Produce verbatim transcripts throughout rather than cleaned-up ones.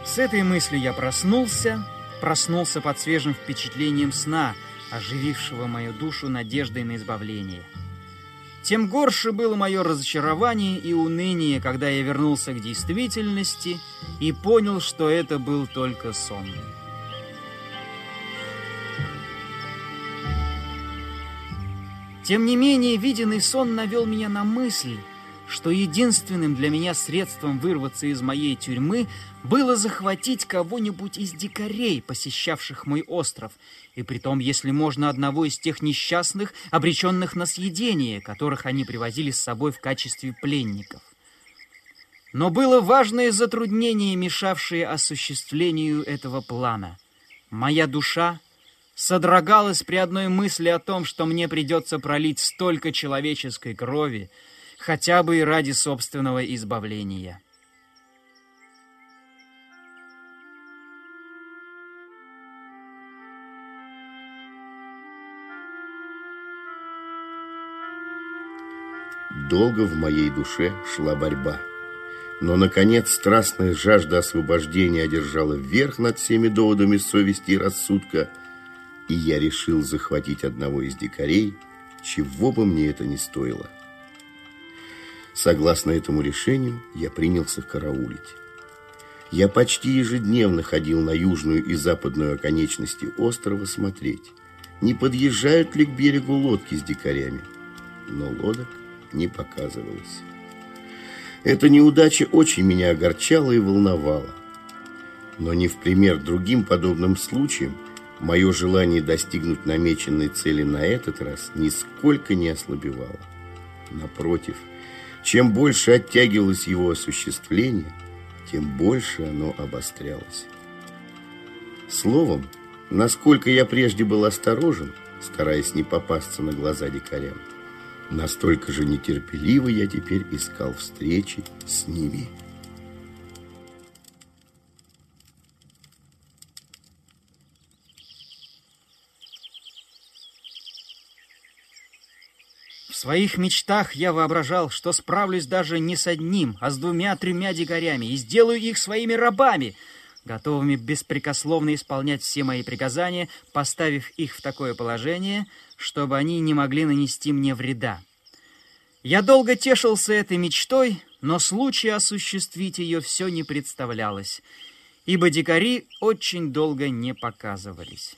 С этой мыслью я проснулся, проснулся под свежим впечатлением сна, оживившего мою душу надеждой на избавление. Тем горше было мое разочарование и уныние, когда я вернулся к действительности и понял, что это был только сон. Тем не менее, виденный сон навел меня на мысль, что единственным для меня средством вырваться из моей тюрьмы было захватить кого-нибудь из дикарей, посещавших мой остров, и притом, если можно, одного из тех несчастных, обреченных на съедение, которых они привозили с собой в качестве пленников. Но было важное затруднение, мешавшее осуществлению этого плана. Моя душа содрогалась при одной мысли о том, что мне придется пролить столько человеческой крови, хотя бы и ради собственного избавления. Долго в моей душе шла борьба. Но, наконец, страстная жажда освобождения одержала верх над всеми доводами совести и рассудка, и я решил захватить одного из дикарей, чего бы мне это ни стоило. Согласно этому решению, я принялся караулить. Я почти ежедневно ходил на южную и западную оконечности острова смотреть, не подъезжают ли к берегу лодки с дикарями. Но лодок не показывалось. Эта неудача очень меня огорчала и волновала. Но не в пример другим подобным случаям, мое желание достигнуть намеченной цели на этот раз нисколько не ослабевало. Напротив, чем больше оттягивалось его осуществление, тем больше оно обострялось. Словом, насколько я прежде был осторожен, стараясь не попасться на глаза дикарям, настолько же нетерпеливо я теперь искал встречи с ними. В своих мечтах я воображал, что справлюсь даже не с одним, а с двумя-тремя дикарями и сделаю их своими рабами, готовыми беспрекословно исполнять все мои приказания, поставив их в такое положение, чтобы они не могли нанести мне вреда. Я долго тешился этой мечтой, но случая осуществить ее все не представлялось, ибо дикари очень долго не показывались.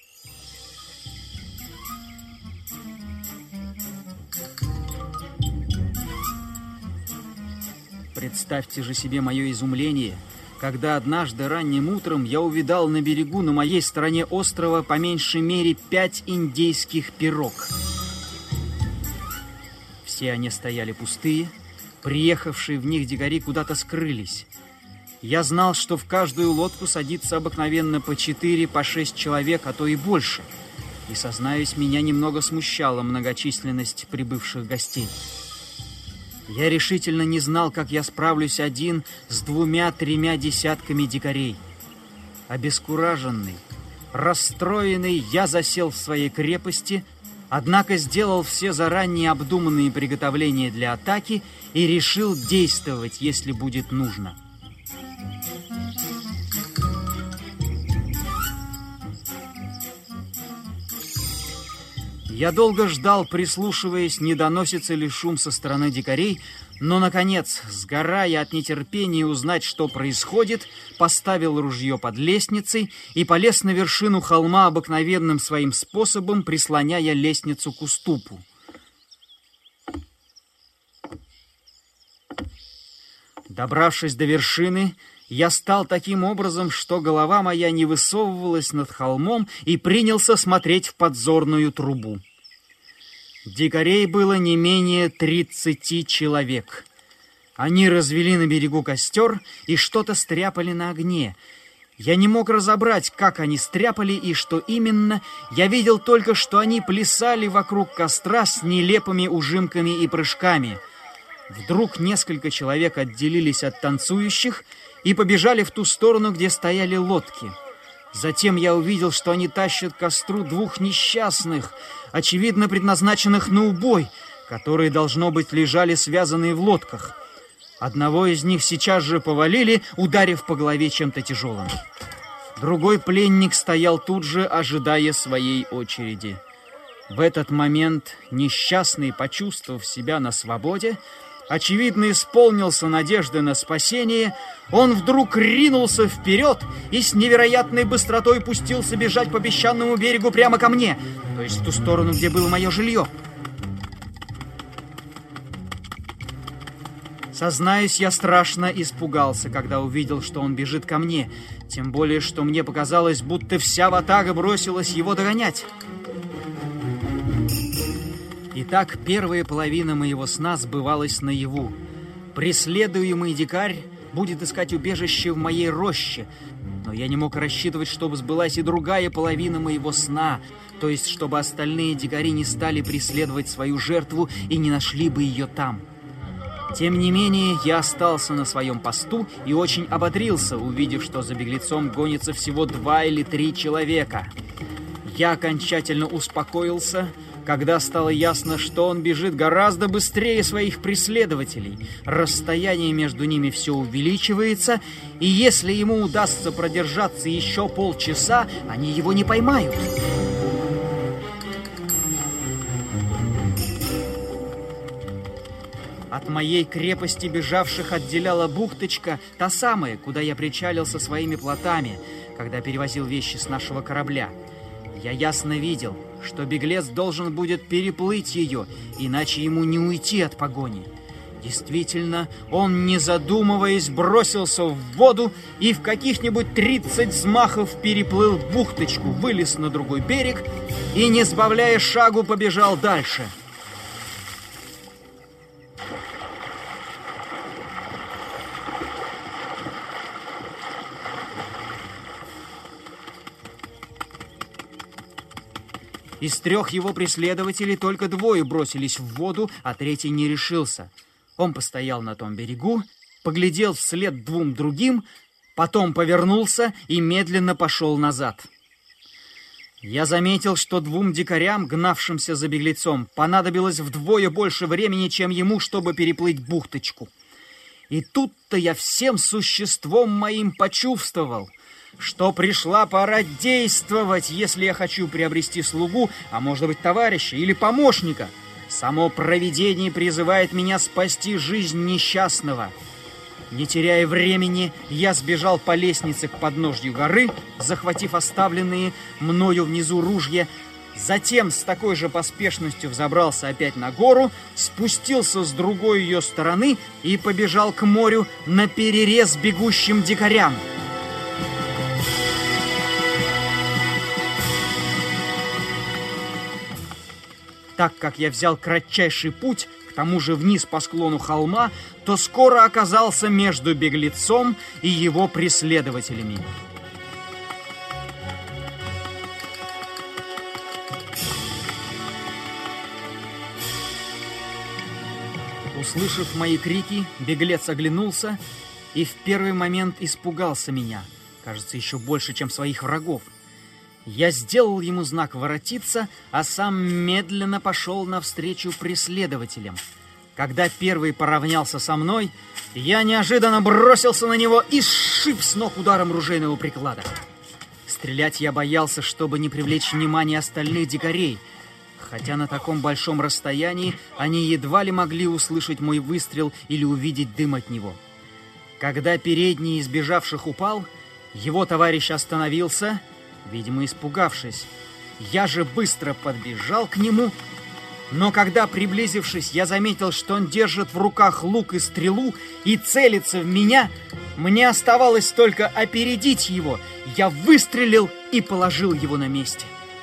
Представьте же себе мое изумление, когда однажды ранним утром я увидал на берегу на моей стороне острова по меньшей мере пять индейских пирог. Все они стояли пустые, приехавшие в них дикари куда-то скрылись. Я знал, что в каждую лодку садится обыкновенно по четыре, по шесть человек, а то и больше. И, сознаюсь, меня немного смущала многочисленность прибывших гостей. Я решительно не знал, как я справлюсь один с двумя-тремя десятками дикарей. Обескураженный, расстроенный, я засел в своей крепости, однако сделал все заранее обдуманные приготовления для атаки и решил действовать, если будет нужно. Я долго ждал, прислушиваясь, не доносится ли шум со стороны дикарей, но, наконец, сгорая от нетерпения узнать, что происходит, поставил ружье под лестницей и полез на вершину холма обыкновенным своим способом, прислоняя лестницу к уступу. Добравшись до вершины, я стал таким образом, что голова моя не высовывалась над холмом, и принялся смотреть в подзорную трубу. Дикарей было не менее тридцати человек. Они развели на берегу костер и что-то стряпали на огне. Я не мог разобрать, как они стряпали и что именно. Я видел только, что они плясали вокруг костра с нелепыми ужимками и прыжками. Вдруг несколько человек отделились от танцующих и побежали в ту сторону, где стояли лодки. Затем я увидел, что они тащат к костру двух несчастных, очевидно предназначенных на убой, которые, должно быть, лежали связанные в лодках. Одного из них сейчас же повалили, ударив по голове чем-то тяжелым. Другой пленник стоял тут же, ожидая своей очереди. В этот момент несчастный, почувствовав себя на свободе, очевидно, исполнился надежды на спасение, он вдруг ринулся вперед и с невероятной быстротой пустился бежать по песчаному берегу прямо ко мне, то есть в ту сторону, где было мое жилье. Сознаюсь, я страшно испугался, когда увидел, что он бежит ко мне, тем более, что мне показалось, будто вся ватага бросилась его догонять. Итак, первая половина моего сна сбывалась наяву. Преследуемый дикарь будет искать убежище в моей роще, но я не мог рассчитывать, чтобы сбылась и другая половина моего сна, то есть чтобы остальные дикари не стали преследовать свою жертву и не нашли бы ее там. Тем не менее, я остался на своем посту и очень ободрился, увидев, что за беглецом гонится всего два или три человека. Я окончательно успокоился, когда стало ясно, что он бежит гораздо быстрее своих преследователей. Расстояние между ними все увеличивается, и если ему удастся продержаться еще полчаса, они его не поймают. От моей крепости бежавших отделяла бухточка, та самая, куда я причалил со своими плотами, когда перевозил вещи с нашего корабля. Я ясно видел, что беглец должен будет переплыть ее, иначе ему не уйти от погони. Действительно, он, не задумываясь, бросился в воду и в каких-нибудь тридцать взмахов переплыл бухточку, вылез на другой берег и, не сбавляя шагу, побежал дальше. Из трех его преследователей только двое бросились в воду, а третий не решился. Он постоял на том берегу, поглядел вслед двум другим, потом повернулся и медленно пошел назад. Я заметил, что двум дикарям, гнавшимся за беглецом, понадобилось вдвое больше времени, чем ему, чтобы переплыть бухточку. И тут-то я всем существом моим почувствовал, что пришла пора действовать, если я хочу приобрести слугу, а может быть товарища или помощника. Само провидение призывает меня спасти жизнь несчастного. Не теряя времени, я сбежал по лестнице к подножью горы, захватив оставленные мною внизу ружья. Затем с такой же поспешностью взобрался опять на гору, спустился с другой ее стороны и побежал к морю наперерез бегущим дикарям. Так как я взял кратчайший путь, к тому же вниз по склону холма, то скоро оказался между беглецом и его преследователями. Услышав мои крики, беглец оглянулся и в первый момент испугался меня, кажется, еще больше, чем своих врагов. Я сделал ему знак воротиться, а сам медленно пошел навстречу преследователям. Когда первый поравнялся со мной, я неожиданно бросился на него и сшиб с ног ударом ружейного приклада. Стрелять я боялся, чтобы не привлечь внимание остальных дикарей, хотя на таком большом расстоянии они едва ли могли услышать мой выстрел или увидеть дым от него. Когда передний из бежавших упал, его товарищ остановился, видимо, испугавшись. Я же быстро подбежал к нему, но когда, приблизившись, я заметил, что он держит в руках лук и стрелу и целится в меня, мне оставалось только опередить его. Я выстрелил и положил его на месте.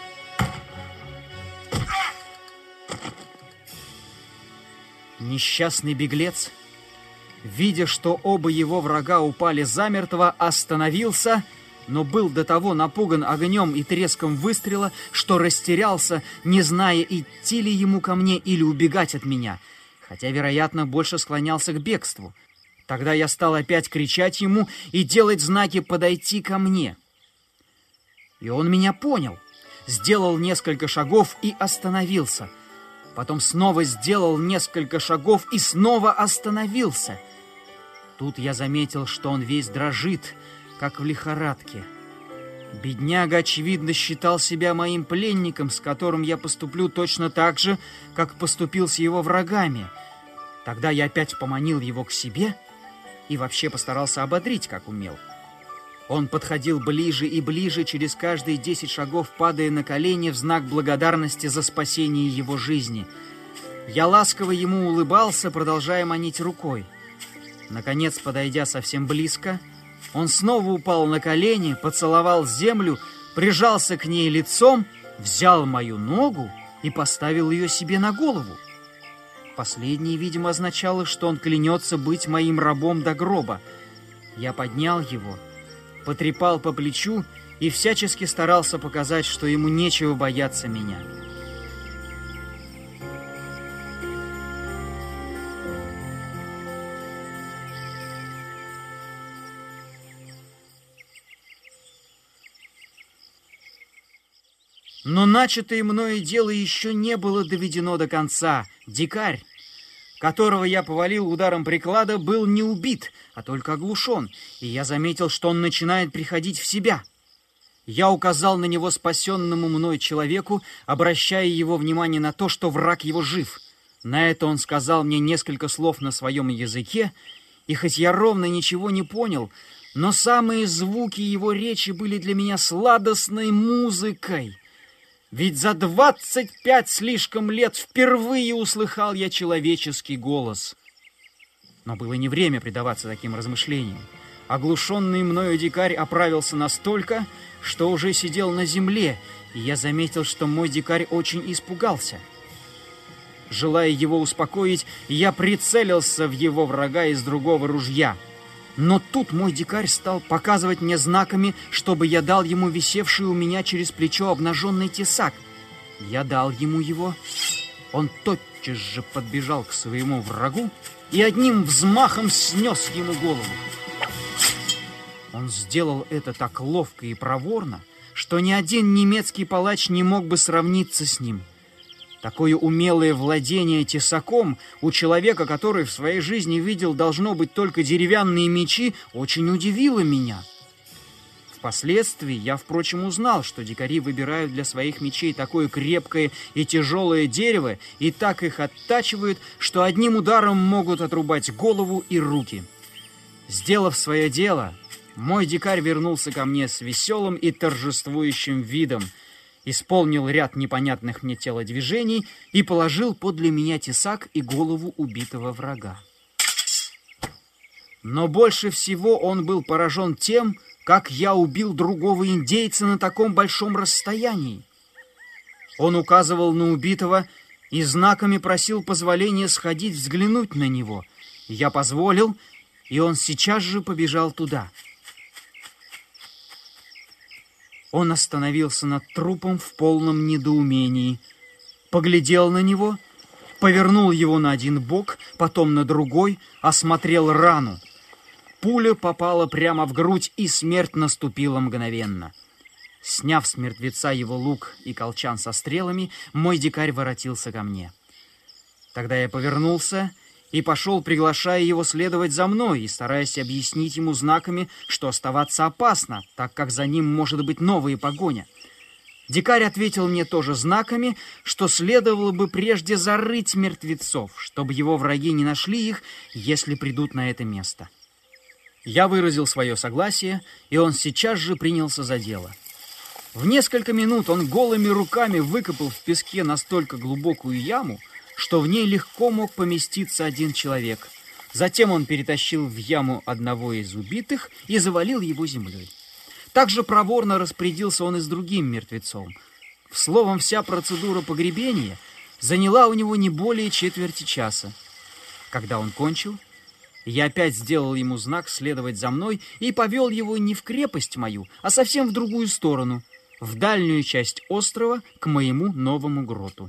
Несчастный беглец, видя, что оба его врага упали замертво, остановился, но был до того напуган огнем и треском выстрела, что растерялся, не зная, идти ли ему ко мне или убегать от меня, хотя, вероятно, больше склонялся к бегству. Тогда я стал опять кричать ему и делать знаки подойти ко мне. И он меня понял, сделал несколько шагов и остановился. Потом снова сделал несколько шагов и снова остановился. Тут я заметил, что он весь дрожит, как в лихорадке. Бедняга, очевидно, считал себя моим пленником, с которым я поступлю точно так же, как поступил с его врагами. Тогда я опять поманил его к себе и вообще постарался ободрить, как умел. Он подходил ближе и ближе, через каждые десять шагов падая на колени в знак благодарности за спасение его жизни. Я ласково ему улыбался, продолжая манить рукой. Наконец, подойдя совсем близко, он снова упал на колени, поцеловал землю, прижался к ней лицом, взял мою ногу и поставил ее себе на голову. Последнее, видимо, означало, что он клянется быть моим рабом до гроба. Я поднял его, потрепал по плечу и всячески старался показать, что ему нечего бояться меня. Но начатое мною дело еще не было доведено до конца. Дикарь, которого я повалил ударом приклада, был не убит, а только оглушен, и я заметил, что он начинает приходить в себя. Я указал на него спасенному мной человеку, обращая его внимание на то, что враг его жив. На это он сказал мне несколько слов на своем языке, и хоть я ровно ничего не понял, но самые звуки его речи были для меня сладостной музыкой. Ведь за двадцать пять слишком лет впервые услыхал я человеческий голос. Но было не время предаваться таким размышлениям. Оглушенный мною дикарь оправился настолько, что уже сидел на земле, и я заметил, что мой дикарь очень испугался. Желая его успокоить, я прицелился в его врага из другого ружья. Но тут мой дикарь стал показывать мне знаками, чтобы я дал ему висевший у меня через плечо обнаженный тесак. Я дал ему его. Он тотчас же подбежал к своему врагу и одним взмахом снес ему голову. Он сделал это так ловко и проворно, что ни один немецкий палач не мог бы сравниться с ним. Такое умелое владение тесаком у человека, который в своей жизни видел, должно быть, только деревянные мечи, очень удивило меня. Впоследствии я, впрочем, узнал, что дикари выбирают для своих мечей такое крепкое и тяжелое дерево и так их оттачивают, что одним ударом могут отрубать голову и руки. Сделав свое дело, мой дикарь вернулся ко мне с веселым и торжествующим видом, исполнил ряд непонятных мне телодвижений и положил подле меня тесак и голову убитого врага. Но больше всего он был поражен тем, как я убил другого индейца на таком большом расстоянии. Он указывал на убитого и знаками просил позволения сходить взглянуть на него. Я позволил, и он сейчас же побежал туда. Он остановился над трупом в полном недоумении, поглядел на него, повернул его на один бок, потом на другой, осмотрел рану. Пуля попала прямо в грудь, и смерть наступила мгновенно. Сняв с мертвеца его лук и колчан со стрелами, мой дикарь воротился ко мне. Тогда я повернулся и пошел, приглашая его следовать за мной и стараясь объяснить ему знаками, что оставаться опасно, так как за ним может быть новая погоня. Дикарь ответил мне тоже знаками, что следовало бы прежде зарыть мертвецов, чтобы его враги не нашли их, если придут на это место. Я выразил свое согласие, и он сейчас же принялся за дело. В несколько минут он голыми руками выкопал в песке настолько глубокую яму, что в ней легко мог поместиться один человек. Затем он перетащил в яму одного из убитых и завалил его землей. Также проворно распорядился он и с другим мертвецом. Словом, вся процедура погребения заняла у него не более четверти часа. Когда он кончил, я опять сделал ему знак следовать за мной и повел его не в крепость мою, а совсем в другую сторону, в дальнюю часть острова, к моему новому гроту.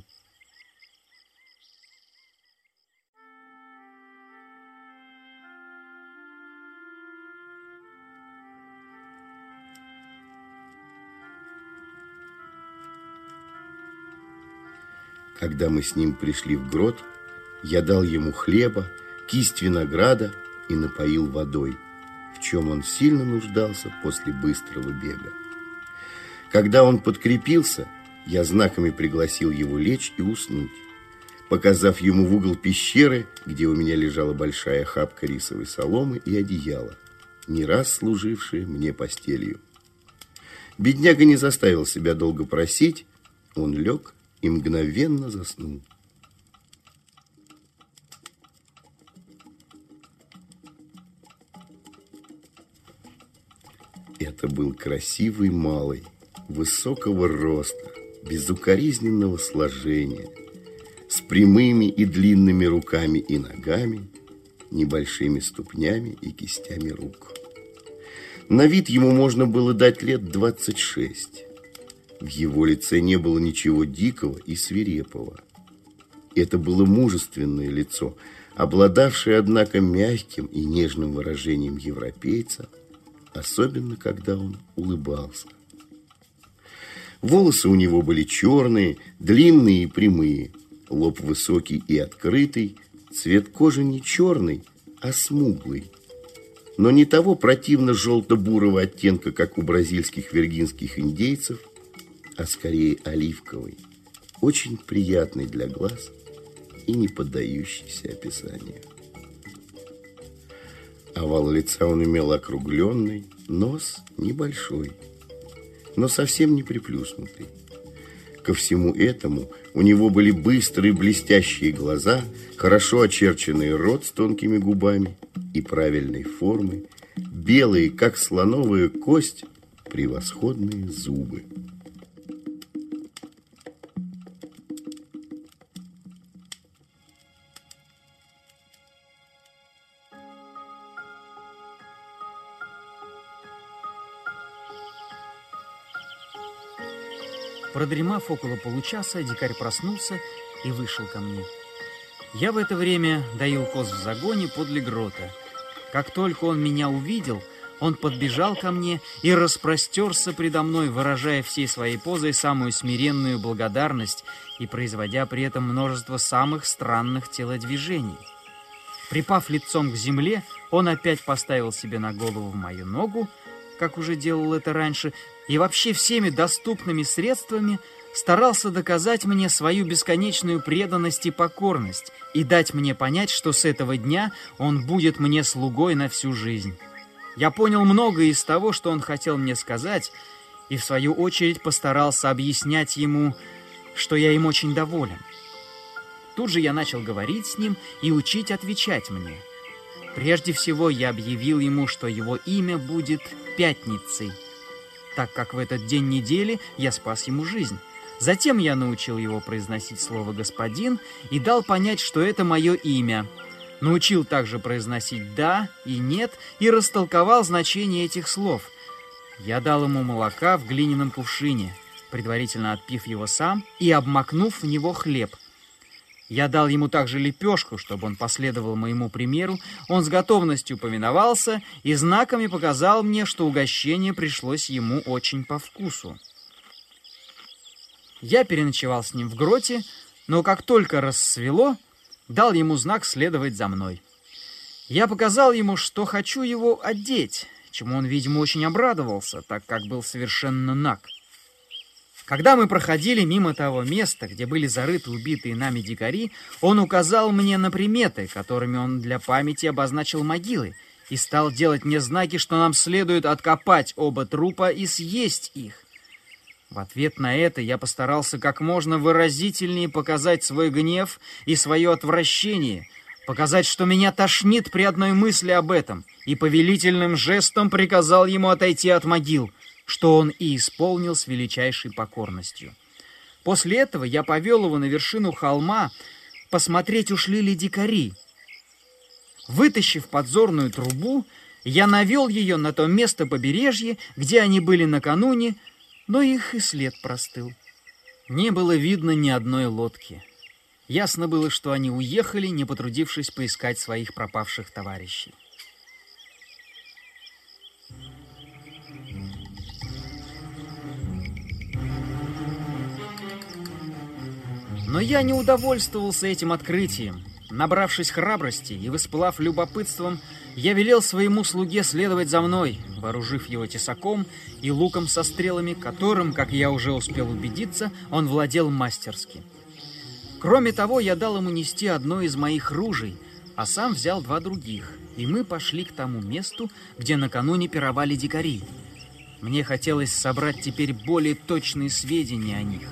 Когда мы с ним пришли в грот, я дал ему хлеба, кисть винограда и напоил водой, в чем он сильно нуждался после быстрого бега. Когда он подкрепился, я знаками пригласил его лечь и уснуть, показав ему в угол пещеры, где у меня лежала большая охапка рисовой соломы и одеяло, не раз служившие мне постелью. Бедняга не заставил себя долго просить, он лег и мгновенно заснул. Это был красивый малый, высокого роста, безукоризненного сложения, с прямыми и длинными руками и ногами, небольшими ступнями и кистями рук. На вид ему можно было дать лет двадцать шесть. В его лице не было ничего дикого и свирепого. Это было мужественное лицо, обладавшее, однако, мягким и нежным выражением европейца, особенно когда он улыбался. Волосы у него были черные, длинные и прямые, лоб высокий и открытый, цвет кожи не черный, а смуглый, но не того противно желто-бурого оттенка, как у бразильских виргинских индейцев, а скорее оливковый, очень приятный для глаз и не поддающийся описанию. Овал лица он имел округленный, нос небольшой, но совсем не приплюснутый. Ко всему этому у него были быстрые блестящие глаза, хорошо очерченный рот с тонкими губами и правильной формы, белые, как слоновая кость, превосходные зубы. Продремав около получаса, дикарь проснулся и вышел ко мне. Я в это время доил коз в загоне подле грота. Как только он меня увидел, он подбежал ко мне и распростерся предо мной, выражая всей своей позой самую смиренную благодарность и производя при этом множество самых странных телодвижений. Припав лицом к земле, он опять поставил себе на голову мою ногу, как уже делал это раньше, и вообще всеми доступными средствами старался доказать мне свою бесконечную преданность и покорность и дать мне понять, что с этого дня он будет мне слугой на всю жизнь. Я понял многое из того, что он хотел мне сказать, и в свою очередь постарался объяснять ему, что я им очень доволен. Тут же я начал говорить с ним и учить отвечать мне. Прежде всего я объявил ему, что его имя будет Пятницей, так как в этот день недели я спас ему жизнь. Затем я научил его произносить слово «господин» и дал понять, что это мое имя. Научил также произносить «да» и «нет» и растолковал значение этих слов. Я дал ему молока в глиняном кувшине, предварительно отпив его сам и обмакнув в него хлеб. Я дал ему также лепешку, чтобы он последовал моему примеру. Он с готовностью повиновался и знаками показал мне, что угощение пришлось ему очень по вкусу. Я переночевал с ним в гроте, но как только рассвело, дал ему знак следовать за мной. Я показал ему, что хочу его одеть, чему он, видимо, очень обрадовался, так как был совершенно наг. Когда мы проходили мимо того места, где были зарыты убитые нами дикари, он указал мне на приметы, которыми он для памяти обозначил могилы, и стал делать мне знаки, что нам следует откопать оба трупа и съесть их. В ответ на это я постарался как можно выразительнее показать свой гнев и свое отвращение, показать, что меня тошнит при одной мысли об этом, и повелительным жестом приказал ему отойти от могил, что он и исполнил с величайшей покорностью. После этого я повел его на вершину холма посмотреть, ушли ли дикари. Вытащив подзорную трубу, я навел ее на то место побережья, где они были накануне, но их и след простыл. Не было видно ни одной лодки. Ясно было, что они уехали, не потрудившись поискать своих пропавших товарищей. Но я не удовольствовался этим открытием. Набравшись храбрости и воспылав любопытством, Я велел своему слуге следовать за мной, вооружив его тесаком и луком со стрелами, которым, как я уже успел убедиться, он владел мастерски. Кроме того, я дал ему нести одно из моих ружей, а сам взял два других, и мы пошли к тому месту, где накануне пировали дикари. Мне хотелось собрать теперь более точные сведения о них.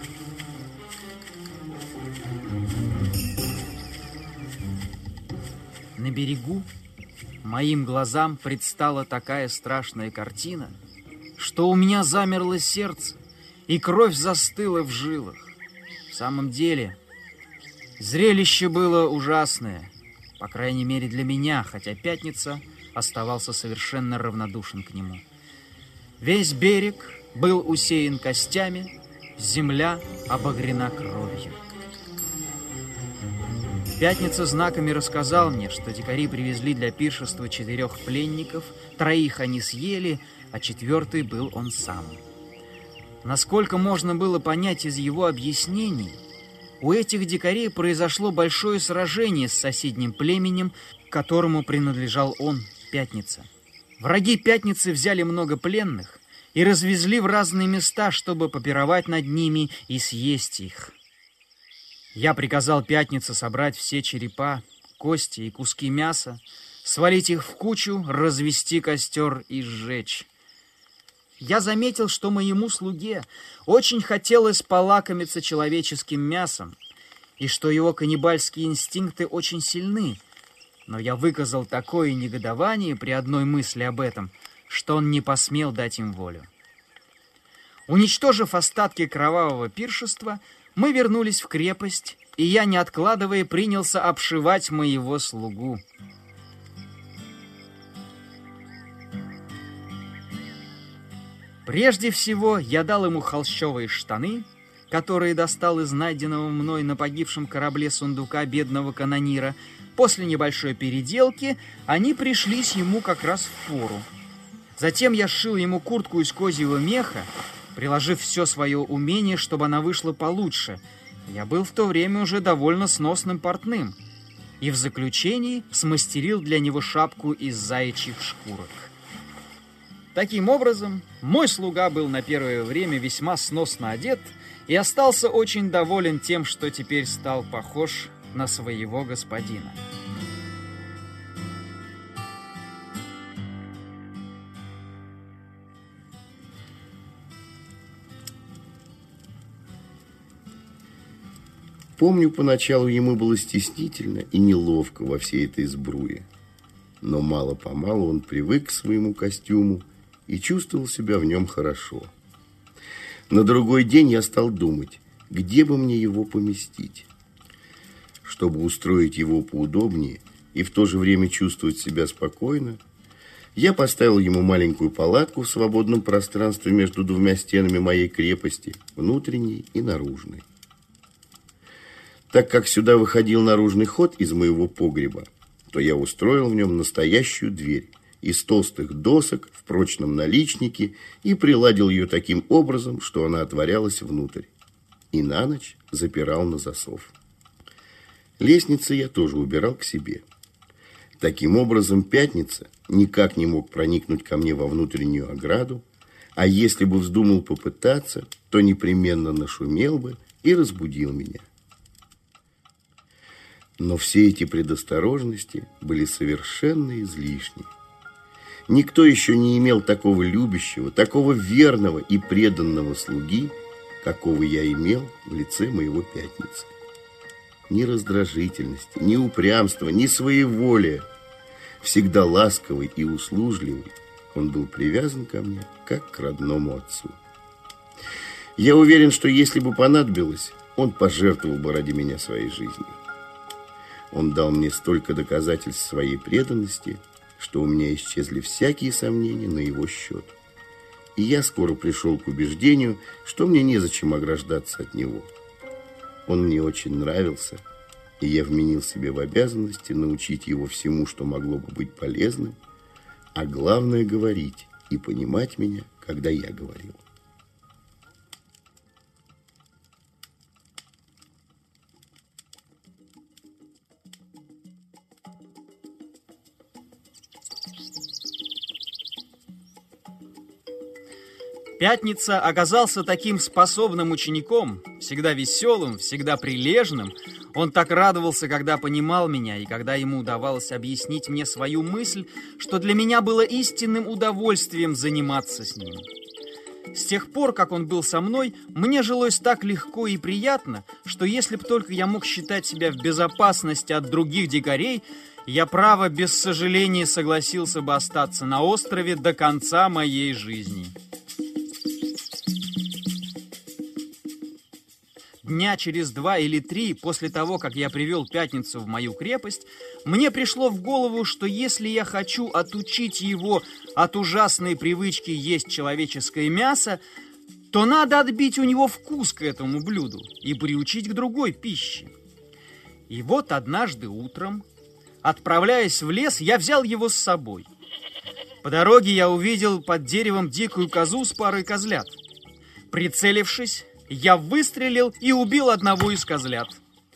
На берегу моим глазам предстала такая страшная картина, что у меня замерло сердце, и кровь застыла в жилах. В самом деле, зрелище было ужасное, по крайней мере для меня, хотя Пятница оставался совершенно равнодушен к нему. Весь берег был усеян костями, земля обогрена кровью. Пятница знаками рассказал мне, что дикари привезли для пиршества четырех пленников, троих они съели, а четвертый был он сам. Насколько можно было понять из его объяснений, у этих дикарей произошло большое сражение с соседним племенем, которому принадлежал он, Пятница. Враги Пятницы взяли много пленных и развезли в разные места, чтобы попировать над ними и съесть их. Я приказал Пятнице собрать все черепа, кости и куски мяса, свалить их в кучу, развести костер и сжечь. Я заметил, что моему слуге очень хотелось полакомиться человеческим мясом, и что его каннибальские инстинкты очень сильны, но я выказал такое негодование при одной мысли об этом, что он не посмел дать им волю. Уничтожив остатки кровавого пиршества, мы вернулись в крепость, и я, не откладывая, принялся обшивать моего слугу. Прежде всего, я дал ему холщовые штаны, которые достал из найденного мной на погибшем корабле сундука бедного канонира. После небольшой переделки они пришлись ему как раз в пору. Затем я сшил ему куртку из козьего меха, приложив все свое умение, чтобы она вышла получше. Я был в то время уже довольно сносным портным. И в заключении смастерил для него шапку из заячьих шкурок. Таким образом, мой слуга был на первое время весьма сносно одет и остался очень доволен тем, что теперь стал похож на своего господина. Помню, поначалу ему было стеснительно и неловко во всей этой сбруе. Но мало-помалу он привык к своему костюму и чувствовал себя в нем хорошо. На другой день я стал думать, где бы мне его поместить. Чтобы устроить его поудобнее и в то же время чувствовать себя спокойно, я поставил ему маленькую палатку в свободном пространстве между двумя стенами моей крепости, внутренней и наружной. Так как сюда выходил наружный ход из моего погреба, то я устроил в нем настоящую дверь из толстых досок в прочном наличнике и приладил ее таким образом, что она отворялась внутрь, и на ночь запирал на засов. Лестницы я тоже убирал к себе. Таким образом, Пятница никак не мог проникнуть ко мне во внутреннюю ограду, а если бы вздумал попытаться, то непременно нашумел бы и разбудил меня. Но все эти предосторожности были совершенно излишни. Никто еще не имел такого любящего, такого верного и преданного слуги, какого я имел в лице моего Пятницы. Ни раздражительности, ни упрямства, ни своеволия. Всегда ласковый и услужливый, он был привязан ко мне, как к родному отцу. Я уверен, что если бы понадобилось, он пожертвовал бы ради меня своей жизнью. Он дал мне столько доказательств своей преданности, что у меня исчезли всякие сомнения на его счет. И я скоро пришел к убеждению, что мне незачем ограждаться от него. Он мне очень нравился, и я вменил себе в обязанности научить его всему, что могло бы быть полезным, а главное — говорить и понимать меня, когда я говорил. Пятница оказался таким способным учеником, всегда веселым, всегда прилежным. Он так радовался, когда понимал меня, и когда ему удавалось объяснить мне свою мысль, что для меня было истинным удовольствием заниматься с ним. С тех пор, как он был со мной, мне жилось так легко и приятно, что если б только я мог считать себя в безопасности от других дикарей, я, право, без сожаления согласился бы остаться на острове до конца моей жизни. Дня через два или три после того, как я привел Пятницу в мою крепость, мне пришло в голову, что если я хочу отучить его от ужасной привычки есть человеческое мясо, то надо отбить у него вкус к этому блюду и приучить к другой пище. И вот однажды утром, отправляясь в лес, я взял его с собой. По дороге я увидел под деревом дикую козу с парой козлят. Прицелившись, я выстрелил и убил одного из козлят.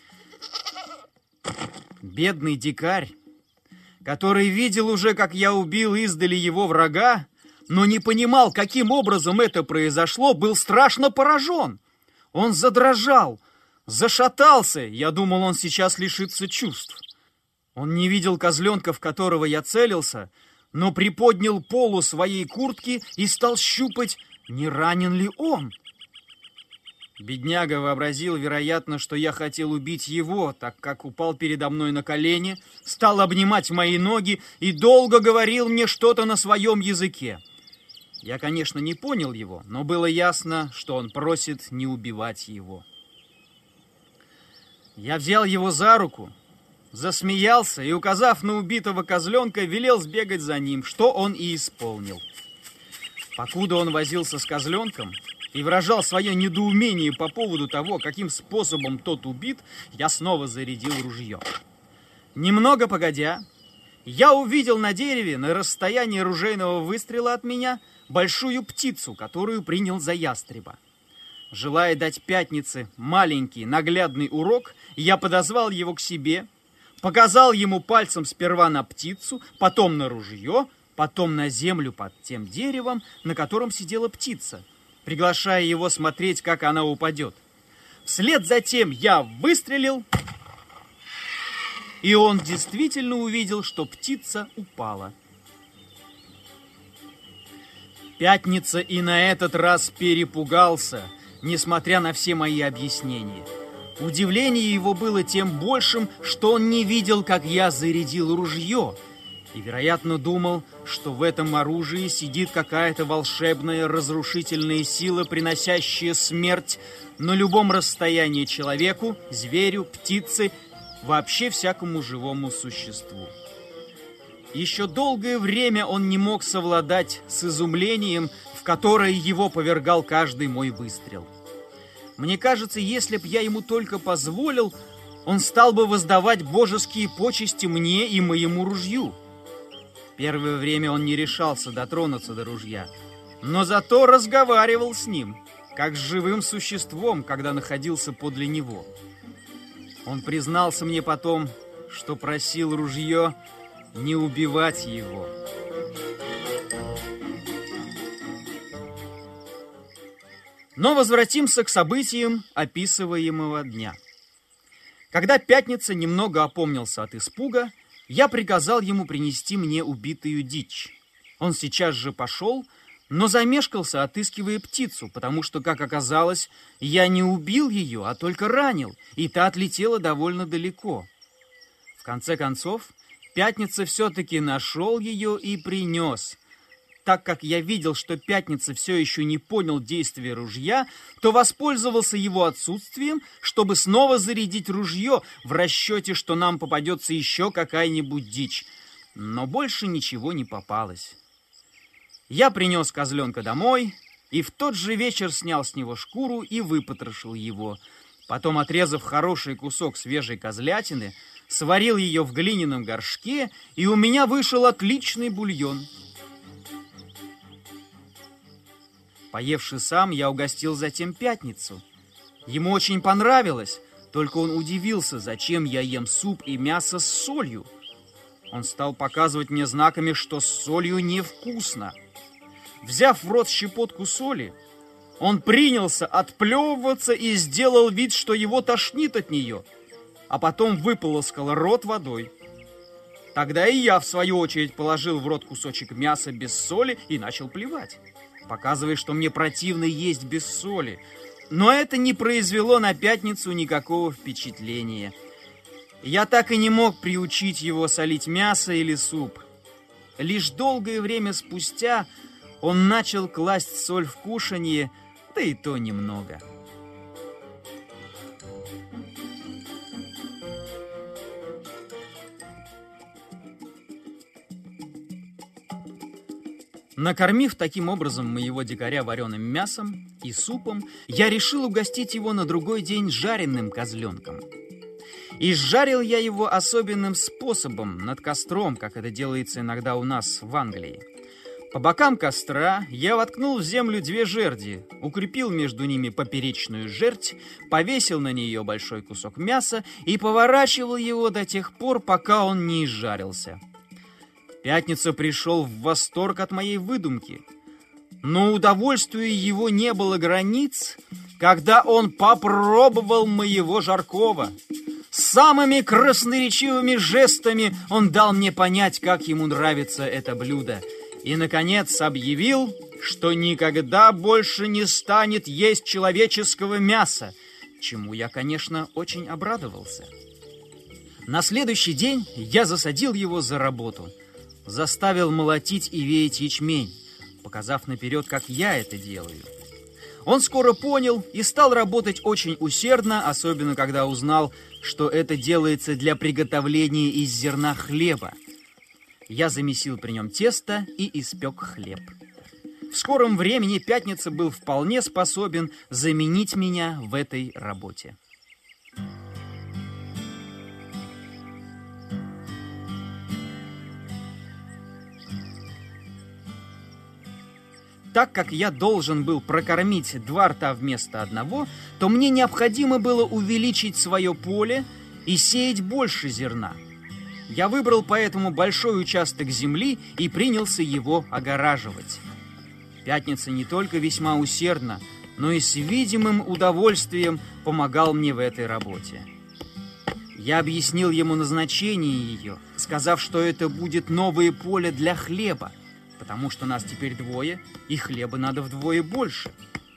Бедный дикарь, который видел уже, как я убил издали его врага, но не понимал, каким образом это произошло, был страшно поражен. Он задрожал, зашатался, я думал, он сейчас лишится чувств. Он не видел козленка, в которого я целился, но приподнял полу своей куртки и стал щупать, не ранен ли он. Бедняга вообразил, вероятно, что я хотел убить его, так как упал передо мной на колени, стал обнимать мои ноги и долго говорил мне что-то на своем языке. Я, конечно, не понял его, но было ясно, что он просит не убивать его. Я взял его за руку, засмеялся и, указав на убитого козленка, велел сбегать за ним, что он и исполнил. Покуда он возился с козленком и выражал свое недоумение по поводу того, каким способом тот убит, я снова зарядил ружье. Немного погодя, я увидел на дереве, на расстоянии ружейного выстрела от меня, большую птицу, которую принял за ястреба. Желая дать Пятнице маленький наглядный урок, я подозвал его к себе, показал ему пальцем сперва на птицу, потом на ружье, потом на землю под тем деревом, на котором сидела птица, приглашая его смотреть, как она упадет. Вслед за тем я выстрелил, и он действительно увидел, что птица упала. Пятница и на этот раз перепугался, несмотря на все мои объяснения. Удивление его было тем большим, что он не видел, как я зарядил ружье, и, вероятно, думал, что в этом оружии сидит какая-то волшебная разрушительная сила, приносящая смерть на любом расстоянии человеку, зверю, птице, вообще всякому живому существу. Еще долгое время он не мог совладать с изумлением, в которое его повергал каждый мой выстрел. Мне кажется, если б я ему только позволил, он стал бы воздавать божеские почести мне и моему ружью. Первое время он не решался дотронуться до ружья, но зато разговаривал с ним, как с живым существом, когда находился подле него. Он признался мне потом, что просил ружье не убивать его. Но возвратимся к событиям описываемого дня. Когда Пятница немного опомнился от испуга, я приказал ему принести мне убитую дичь. Он сейчас же пошел, но замешкался, отыскивая птицу, потому что, как оказалось, я не убил ее, а только ранил, и та отлетела довольно далеко. В конце концов, Пятница все-таки нашел ее и принес. Так как я видел, что Пятница все еще не понял действия ружья, то воспользовался его отсутствием, чтобы снова зарядить ружье в расчете, что нам попадется еще какая-нибудь дичь. Но больше ничего не попалось. Я принес козленка домой и в тот же вечер снял с него шкуру и выпотрошил его. Потом, отрезав хороший кусок свежей козлятины, сварил ее в глиняном горшке, и у меня вышел отличный бульон. Поевши сам, я угостил затем Пятницу. Ему очень понравилось, только он удивился, зачем я ем суп и мясо с солью. Он стал показывать мне знаками, что с солью невкусно. Взяв в рот щепотку соли, он принялся отплевываться и сделал вид, что его тошнит от нее, а потом выполоскал рот водой. Тогда и я, в свою очередь, положил в рот кусочек мяса без соли и начал плевать, показывая, что мне противно есть без соли. Но это не произвело на Пятницу никакого впечатления. Я так и не мог приучить его солить мясо или суп. Лишь долгое время спустя он начал класть соль в кушанье, да и то немного. Накормив таким образом моего дикаря вареным мясом и супом, я решил угостить его на другой день жареным козленком. И жарил я его особенным способом, над костром, как это делается иногда у нас в Англии. По бокам костра я воткнул в землю две жерди, укрепил между ними поперечную жердь, повесил на нее большой кусок мяса и поворачивал его до тех пор, пока он не изжарился. Пятница пришел в восторг от моей выдумки, но удовольствию его не было границ, когда он попробовал моего жаркого. Самыми красноречивыми жестами он дал мне понять, как ему нравится это блюдо, и, наконец, объявил, что никогда больше не станет есть человеческого мяса, чему я, конечно, очень обрадовался. На следующий день я засадил его за работу, заставил молотить и веять ячмень, показав наперед, как я это делаю. Он скоро понял и стал работать очень усердно, особенно когда узнал, что это делается для приготовления из зерна хлеба. Я замесил при нем тесто и испек хлеб. В скором времени Пятница был вполне способен заменить меня в этой работе. Так как я должен был прокормить два рта вместо одного, то мне необходимо было увеличить свое поле и сеять больше зерна. Я выбрал поэтому большой участок земли и принялся его огораживать. Пятница не только весьма усердно, но и с видимым удовольствием помогал мне в этой работе. Я объяснил ему назначение ее, сказав, что это будет новое поле для хлеба, потому что нас теперь двое, и хлеба надо вдвое больше.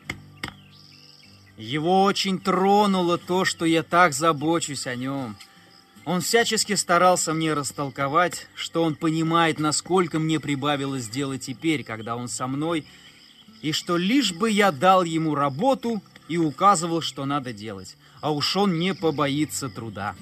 Его очень тронуло то, что я так забочусь о нем. Он всячески старался мне растолковать, что он понимает, насколько мне прибавилось дела теперь, когда он со мной, и что лишь бы я дал ему работу и указывал, что надо делать, а уж он не побоится труда.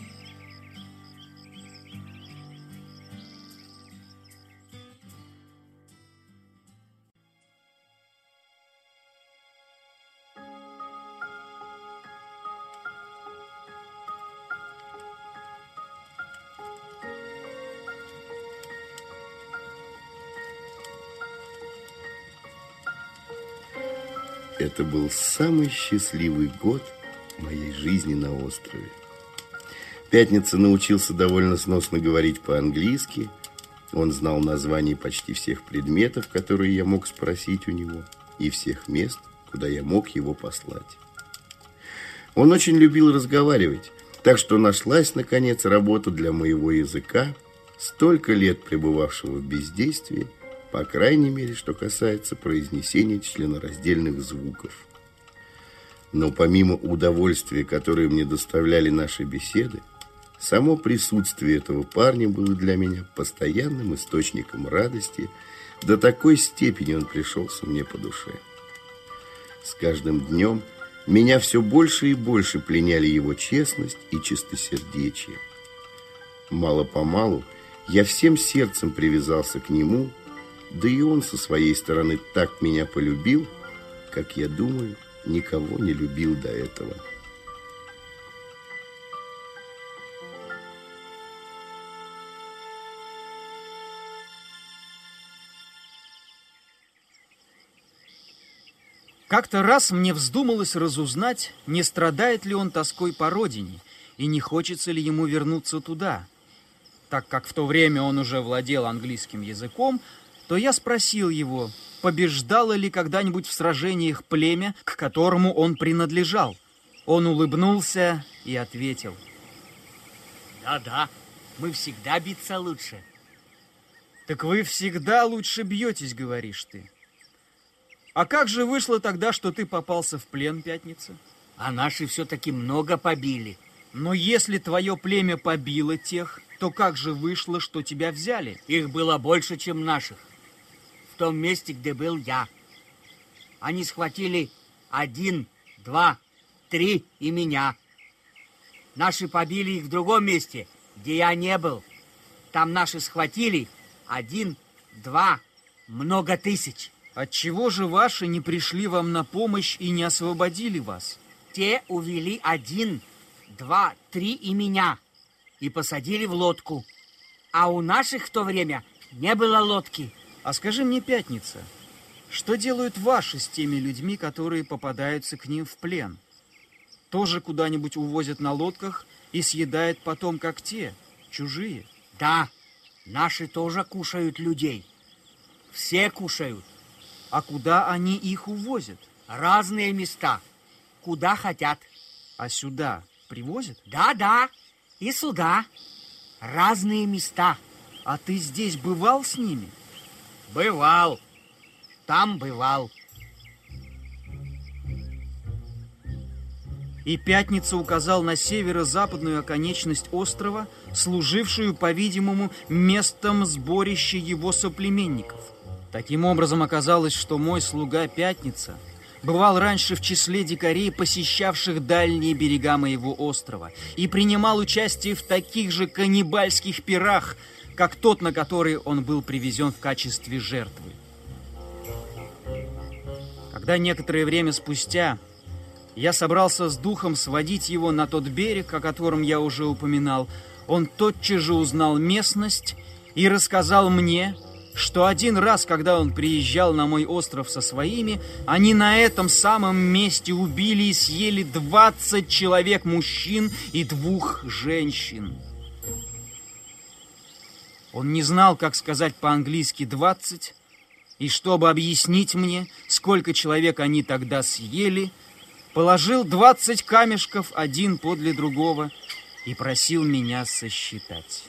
Это был самый счастливый год моей жизни на острове. Пятница научился довольно сносно говорить по-английски. Он знал названия почти всех предметов, которые я мог спросить у него, и всех мест, куда я мог его послать. Он очень любил разговаривать, так что нашлась, наконец, работа для моего языка, столько лет пребывавшего в бездействии, по крайней мере, что касается произнесения членораздельных звуков. Но помимо удовольствия, которое мне доставляли наши беседы, само присутствие этого парня было для меня постоянным источником радости, до такой степени он пришелся мне по душе. С каждым днем меня все больше и больше пленяли его честность и чистосердечие. Мало-помалу я всем сердцем привязался к нему, да и он со своей стороны так меня полюбил, как, я думаю, никого не любил до этого. Как-то раз мне вздумалось разузнать, не страдает ли он тоской по родине и не хочется ли ему вернуться туда. Так как в то время он уже владел английским языком, то я спросил его, побеждало ли когда-нибудь в сражениях племя, к которому он принадлежал. Он улыбнулся и ответил: Да-да, мы всегда биться лучше. Так вы всегда лучше бьетесь, говоришь ты. А как же вышло тогда, что ты попался в плен, Пятница? А наши все-таки много побили. Но если твое племя побило тех, то как же вышло, что тебя взяли? Их было больше, чем наших. В том месте, где был я. Они схватили один, два, три и меня. Наши побили их в другом месте, где я не был. Там наши схватили один, два, много тысяч. Отчего же ваши не пришли вам на помощь и не освободили вас? Те увели один, два, три и меня и посадили в лодку. А у наших в то время не было лодки. А скажи мне, Пятница, что делают ваши с теми людьми, которые попадаются к ним в плен? Тоже куда-нибудь увозят на лодках и съедают потом, как те, чужие? Да, наши тоже кушают людей. Все кушают. А куда они их увозят? Разные места. Куда хотят. А сюда привозят? Да-да, и сюда. Разные места. А ты здесь бывал с ними? Бывал. Там бывал. И Пятница указал на северо-западную оконечность острова, служившую, по-видимому, местом сборища его соплеменников. Таким образом, оказалось, что мой слуга Пятница бывал раньше в числе дикарей, посещавших дальние берега моего острова, и принимал участие в таких же каннибальских пирах, как тот, на который он был привезен в качестве жертвы. Когда некоторое время спустя я собрался с духом сводить его на тот берег, о котором я уже упоминал, он тотчас же узнал местность и рассказал мне, что один раз, когда он приезжал на мой остров со своими, они на этом самом месте убили и съели двадцать человек мужчин и двух женщин. Он не знал, как сказать по-английски «двадцать», и чтобы объяснить мне, сколько человек они тогда съели, положил двадцать камешков один подле другого и просил меня сосчитать.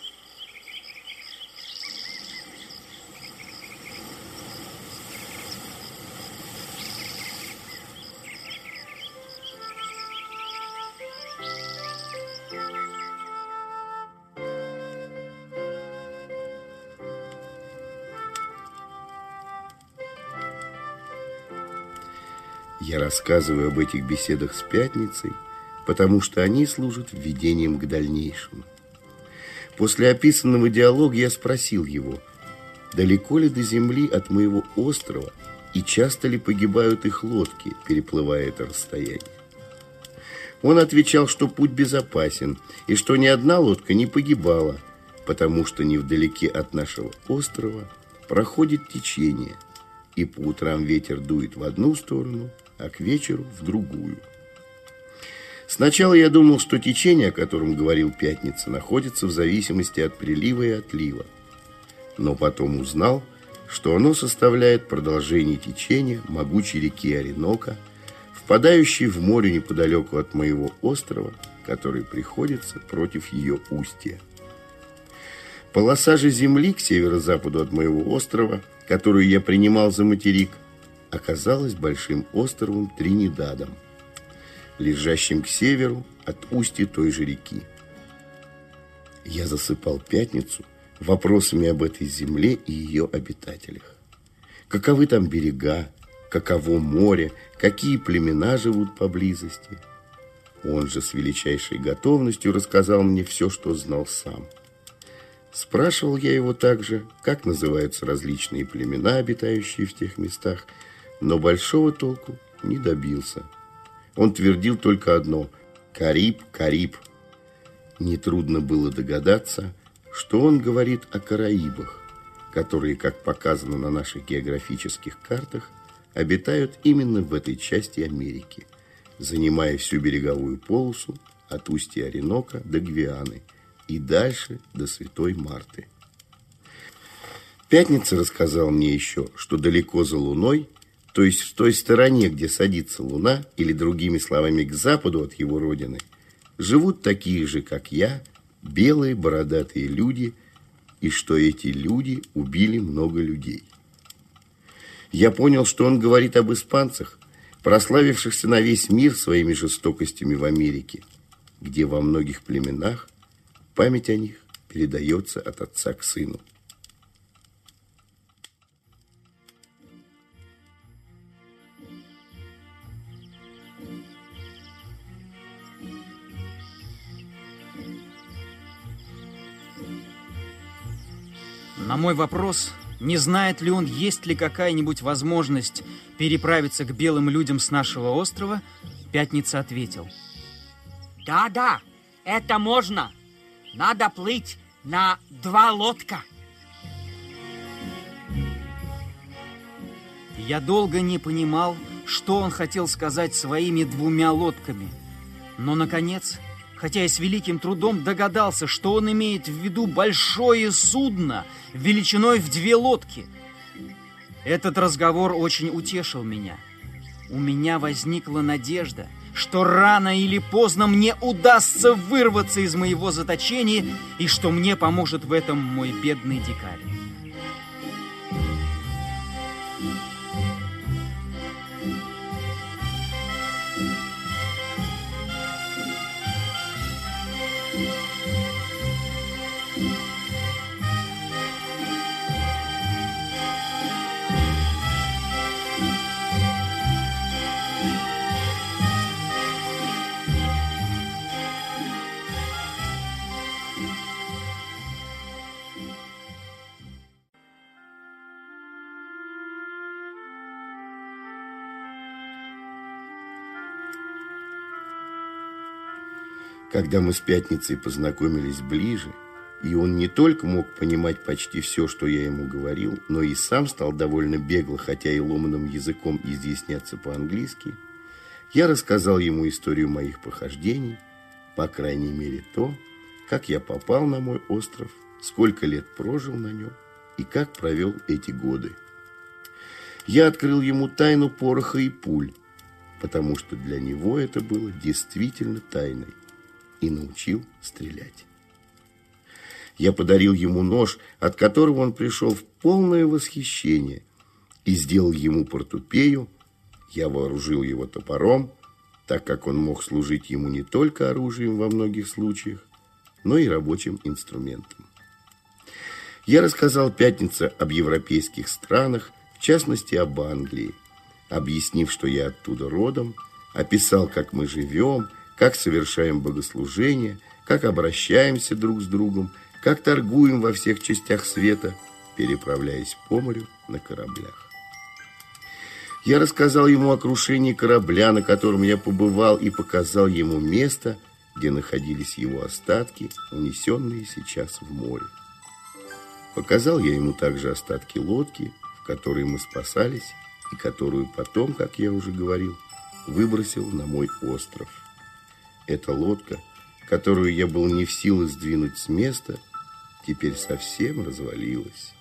Я рассказываю об этих беседах с Пятницей, потому что они служат введением к дальнейшему. После описанного диалога я спросил его, далеко ли до земли от моего острова и часто ли погибают их лодки, переплывая это расстояние. Он отвечал, что путь безопасен и что ни одна лодка не погибала, потому что невдалеке от нашего острова проходит течение, и по утрам ветер дует в одну сторону, а к вечеру в другую. Сначала я думал, что течение, о котором говорил Пятница, находится в зависимости от прилива и отлива. Но потом узнал, что оно составляет продолжение течения могучей реки Оренока, впадающей в море неподалеку от моего острова, который приходится против ее устья. Полоса же земли к северо-западу от моего острова, которую я принимал за материк, оказалась большим островом Тринидадом, лежащим к северу от устья той же реки. Я засыпал Пятницу вопросами об этой земле и ее обитателях. Каковы там берега, каково море, какие племена живут поблизости. Он же с величайшей готовностью рассказал мне все, что знал сам. Спрашивал я его также, как называются различные племена, обитающие в тех местах, но большого толку не добился. Он твердил только одно – «Кариб, Кариб». Нетрудно было догадаться, что он говорит о Караибах, которые, как показано на наших географических картах, обитают именно в этой части Америки, занимая всю береговую полосу от устья Оренока до Гвианы и дальше до Святой Марты. Пятница рассказал мне еще, что далеко за Луной, то есть в той стороне, где садится Луна, или другими словами, к западу от его родины, живут такие же, как я, белые бородатые люди, и что эти люди убили много людей. Я понял, что он говорит об испанцах, прославившихся на весь мир своими жестокостями в Америке, где во многих племенах память о них передается от отца к сыну. На мой вопрос, не знает ли он, есть ли какая-нибудь возможность переправиться к белым людям с нашего острова, Пятница ответил: Да-да, это можно. Надо плыть на два лодка. Я долго не понимал, что он хотел сказать своими двумя лодками. Но, наконец, хотя и с великим трудом догадался, что он имеет в виду большое судно величиной в две лодки. Этот разговор очень утешил меня. У меня возникла надежда, что рано или поздно мне удастся вырваться из моего заточения и что мне поможет в этом мой бедный дикарь. Когда мы с Пятницей познакомились ближе, и он не только мог понимать почти все, что я ему говорил, но и сам стал довольно бегло, хотя и ломаным языком, изъясняться по-английски, я рассказал ему историю моих похождений, по крайней мере то, как я попал на мой остров, сколько лет прожил на нем и как провел эти годы. Я открыл ему тайну пороха и пуль, потому что для него это было действительно тайной, и научил стрелять. Я подарил ему нож, от которого он пришел в полное восхищение, и сделал ему портупею. Я вооружил его топором, так как он мог служить ему не только оружием во многих случаях, но и рабочим инструментом. Я рассказал Пятнице об европейских странах, в частности об Англии, объяснив, что я оттуда родом, описал, как мы живем, как совершаем богослужения, как обращаемся друг с другом, как торгуем во всех частях света, переправляясь по морю на кораблях. Я рассказал ему о крушении корабля, на котором я побывал, и показал ему место, где находились его остатки, унесенные сейчас в море. Показал я ему также остатки лодки, в которой мы спасались, и которую потом, как я уже говорил, выбросил на мой остров. Эта лодка, которую я был не в силах сдвинуть с места, теперь совсем развалилась.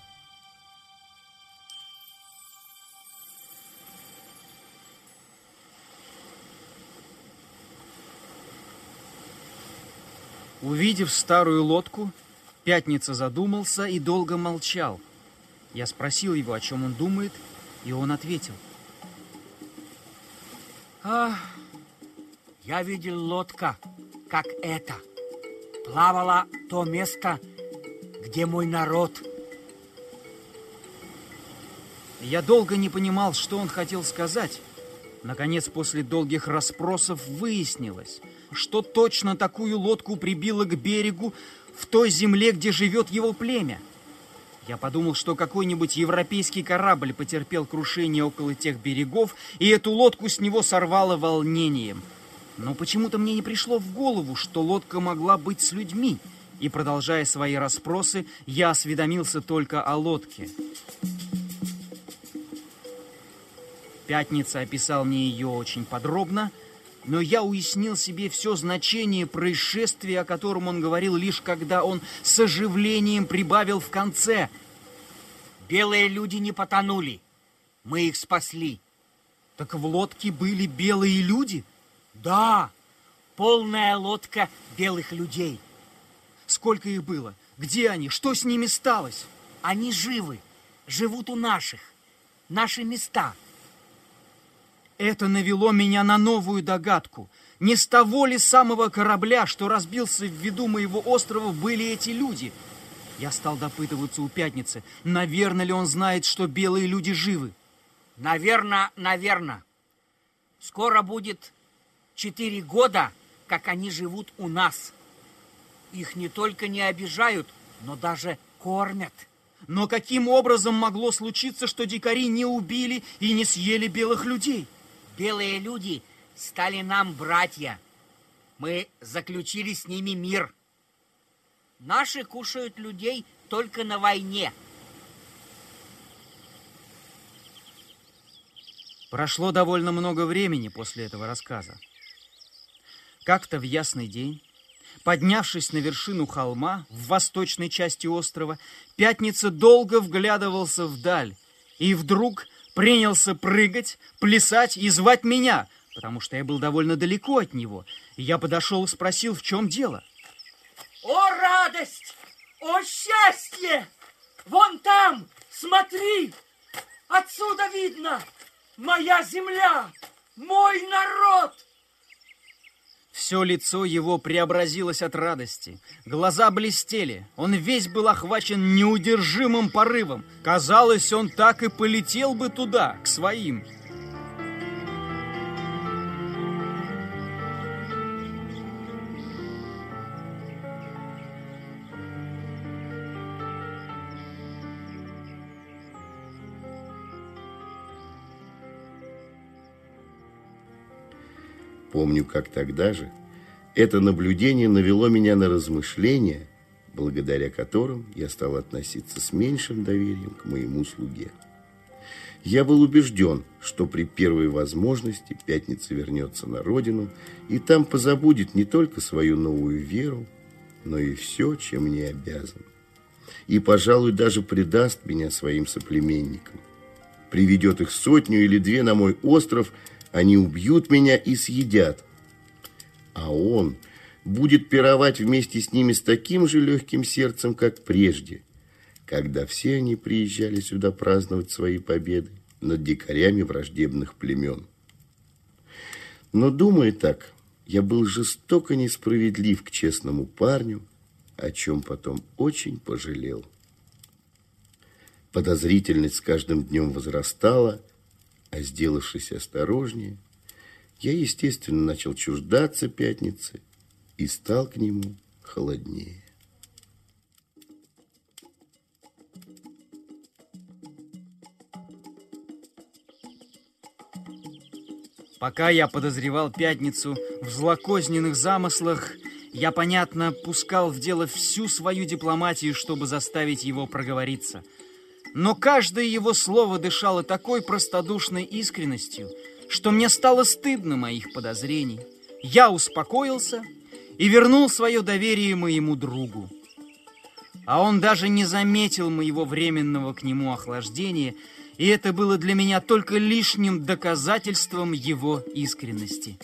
Увидев старую лодку, Пятница задумался и долго молчал. Я спросил его, о чем он думает, и он ответил: А, я видел лодка, как эта. Плавала то место, где мой народ. Я долго не понимал, что он хотел сказать. Наконец, после долгих расспросов выяснилось, что точно такую лодку прибило к берегу в той земле, где живет его племя. Я подумал, что какой-нибудь европейский корабль потерпел крушение около тех берегов, и эту лодку с него сорвало волнением. Но почему-то мне не пришло в голову, что лодка могла быть с людьми, и, продолжая свои расспросы, я осведомился только о лодке. Пятница описал мне ее очень подробно, но я уяснил себе все значение происшествия, о котором он говорил, лишь когда он с оживлением прибавил в конце: Белые люди не потонули. Мы их спасли. Так в лодке были белые люди? Да, полная лодка белых людей. Сколько их было? Где они? Что с ними сталось? Они живы, живут у наших. Наши места. Это навело меня на новую догадку. Не с того ли самого корабля, что разбился в виду моего острова, были эти люди? Я стал допытываться у Пятницы, наверное ли он знает, что белые люди живы. Наверно, наверно. Скоро будет четыре года, как они живут у нас. Их не только не обижают, но даже кормят. Но каким образом могло случиться, что дикари не убили и не съели белых людей? Белые люди стали нам братья. Мы заключили с ними мир. Наши кушают людей только на войне. Прошло довольно много времени после этого рассказа. Как-то в ясный день, поднявшись на вершину холма в восточной части острова, Пятница долго вглядывался вдаль и вдруг принялся прыгать, плясать и звать меня, потому что я был довольно далеко от него. И я подошел и спросил, в чем дело. О, радость! О, счастье! Вон там, смотри! Отсюда видно! Моя земля! Мой народ! Все лицо его преобразилось от радости. Глаза блестели. Он весь был охвачен неудержимым порывом. Казалось, он так и полетел бы туда, к своим. Помню, как тогда же это наблюдение навело меня на размышления, благодаря которым я стал относиться с меньшим доверием к моему слуге. Я был убежден, что при первой возможности Пятница вернется на родину и там позабудет не только свою новую веру, но и все, чем мне обязан. И, пожалуй, даже предаст меня своим соплеменникам. Приведет их сотню или две на мой остров, они убьют меня и съедят. А он будет пировать вместе с ними с таким же легким сердцем, как прежде, когда все они приезжали сюда праздновать свои победы над дикарями враждебных племен. Но, думая так, я был жестоко несправедлив к честному парню, о чем потом очень пожалел. Подозрительность с каждым днем возрастала, а сделавшись осторожнее, я, естественно, начал чуждаться Пятницы и стал к нему холоднее. Пока я подозревал Пятницу в злокозненных замыслах, я, понятно, пускал в дело всю свою дипломатию, чтобы заставить его проговориться. Но каждое его слово дышало такой простодушной искренностью, что мне стало стыдно моих подозрений. Я успокоился и вернул свое доверие моему другу. А он даже не заметил моего временного к нему охлаждения, и это было для меня только лишним доказательством его искренности.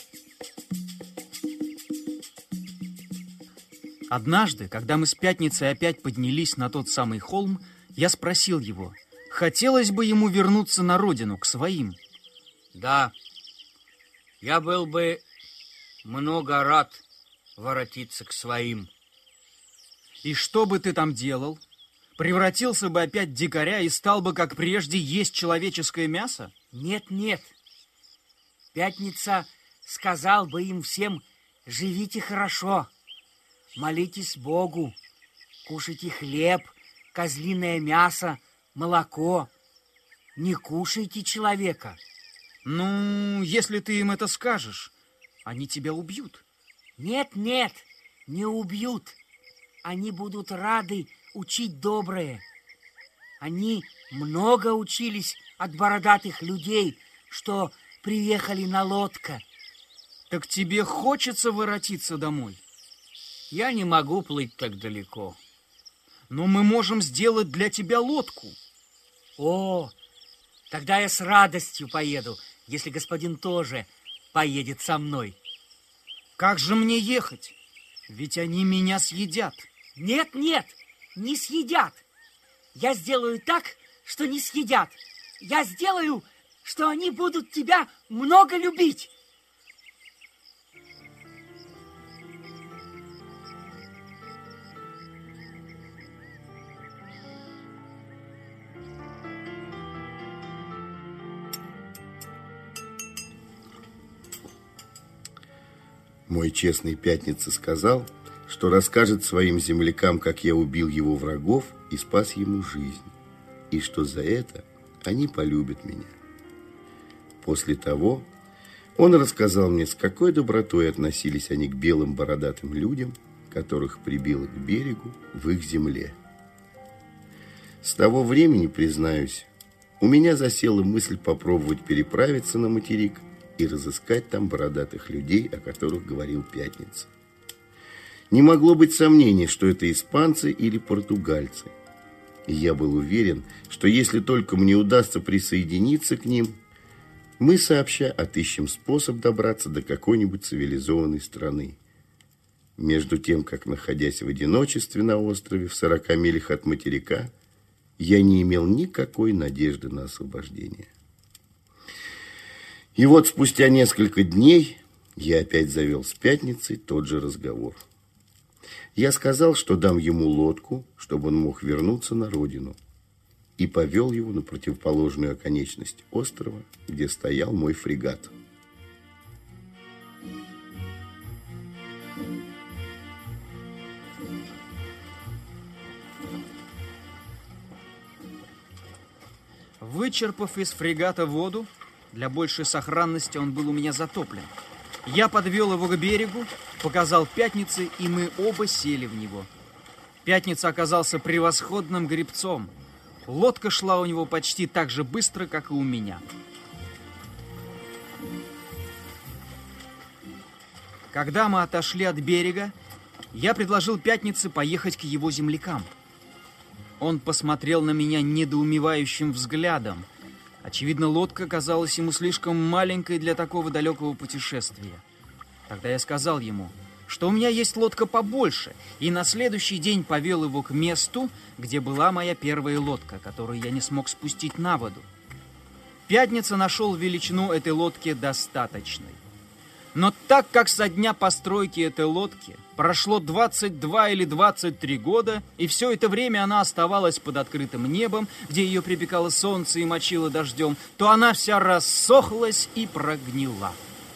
Однажды, когда мы с Пятницей опять поднялись на тот самый холм, я спросил его, хотелось бы ему вернуться на родину, к своим. Да, я был бы много рад воротиться к своим. И что бы ты там делал? Превратился бы опять в дикаря и стал бы, как прежде, есть человеческое мясо? Нет, нет. Пятница сказал бы им всем, живите хорошо, молитесь Богу, кушайте хлеб, козлиное мясо, молоко. Не кушайте человека. Ну, если ты им это скажешь, они тебя убьют. Нет, нет, не убьют. Они будут рады учить доброе. Они много учились от бородатых людей, что приехали на лодке. Так тебе хочется воротиться домой? Я не могу плыть так далеко. Но мы можем сделать для тебя лодку. О, тогда я с радостью поеду, если господин тоже поедет со мной. Как же мне ехать? Ведь они меня съедят. Нет, нет, не съедят. Я сделаю так, что не съедят. Я сделаю, что они будут тебя много любить. Мой честный Пятница сказал, что расскажет своим землякам, как я убил его врагов и спас ему жизнь, и что за это они полюбят меня. После того он рассказал мне, с какой добротой относились они к белым бородатым людям, которых прибило к берегу в их земле. С того времени, признаюсь, у меня засела мысль попробовать переправиться на материк и разыскать там бородатых людей, о которых говорил Пятница. Не могло быть сомнений, что это испанцы или португальцы. И я был уверен, что если только мне удастся присоединиться к ним, мы сообща отыщем способ добраться до какой-нибудь цивилизованной страны. Между тем, как, находясь в одиночестве на острове в сорока милях от материка, я не имел никакой надежды на освобождение. И вот спустя несколько дней я опять завел с Пятницей тот же разговор. Я сказал, что дам ему лодку, чтобы он мог вернуться на родину, и повел его на противоположную оконечность острова, где стоял мой фрегат. Вычерпав из фрегата воду, для большей сохранности он был у меня затоплен. Я подвел его к берегу, показал Пятнице, и мы оба сели в него. Пятница оказался превосходным гребцом. Лодка шла у него почти так же быстро, как и у меня. Когда мы отошли от берега, я предложил Пятнице поехать к его землякам. Он посмотрел на меня недоумевающим взглядом. Очевидно, лодка казалась ему слишком маленькой для такого далекого путешествия. Тогда я сказал ему, что у меня есть лодка побольше, и на следующий день повел его к месту, где была моя первая лодка, которую я не смог спустить на воду. Пятница нашел величину этой лодки достаточной. Но так как со дня постройки этой лодки прошло двадцать два или двадцать три года, и все это время она оставалась под открытым небом, где ее припекало солнце и мочило дождем, то она вся рассохлась и прогнила.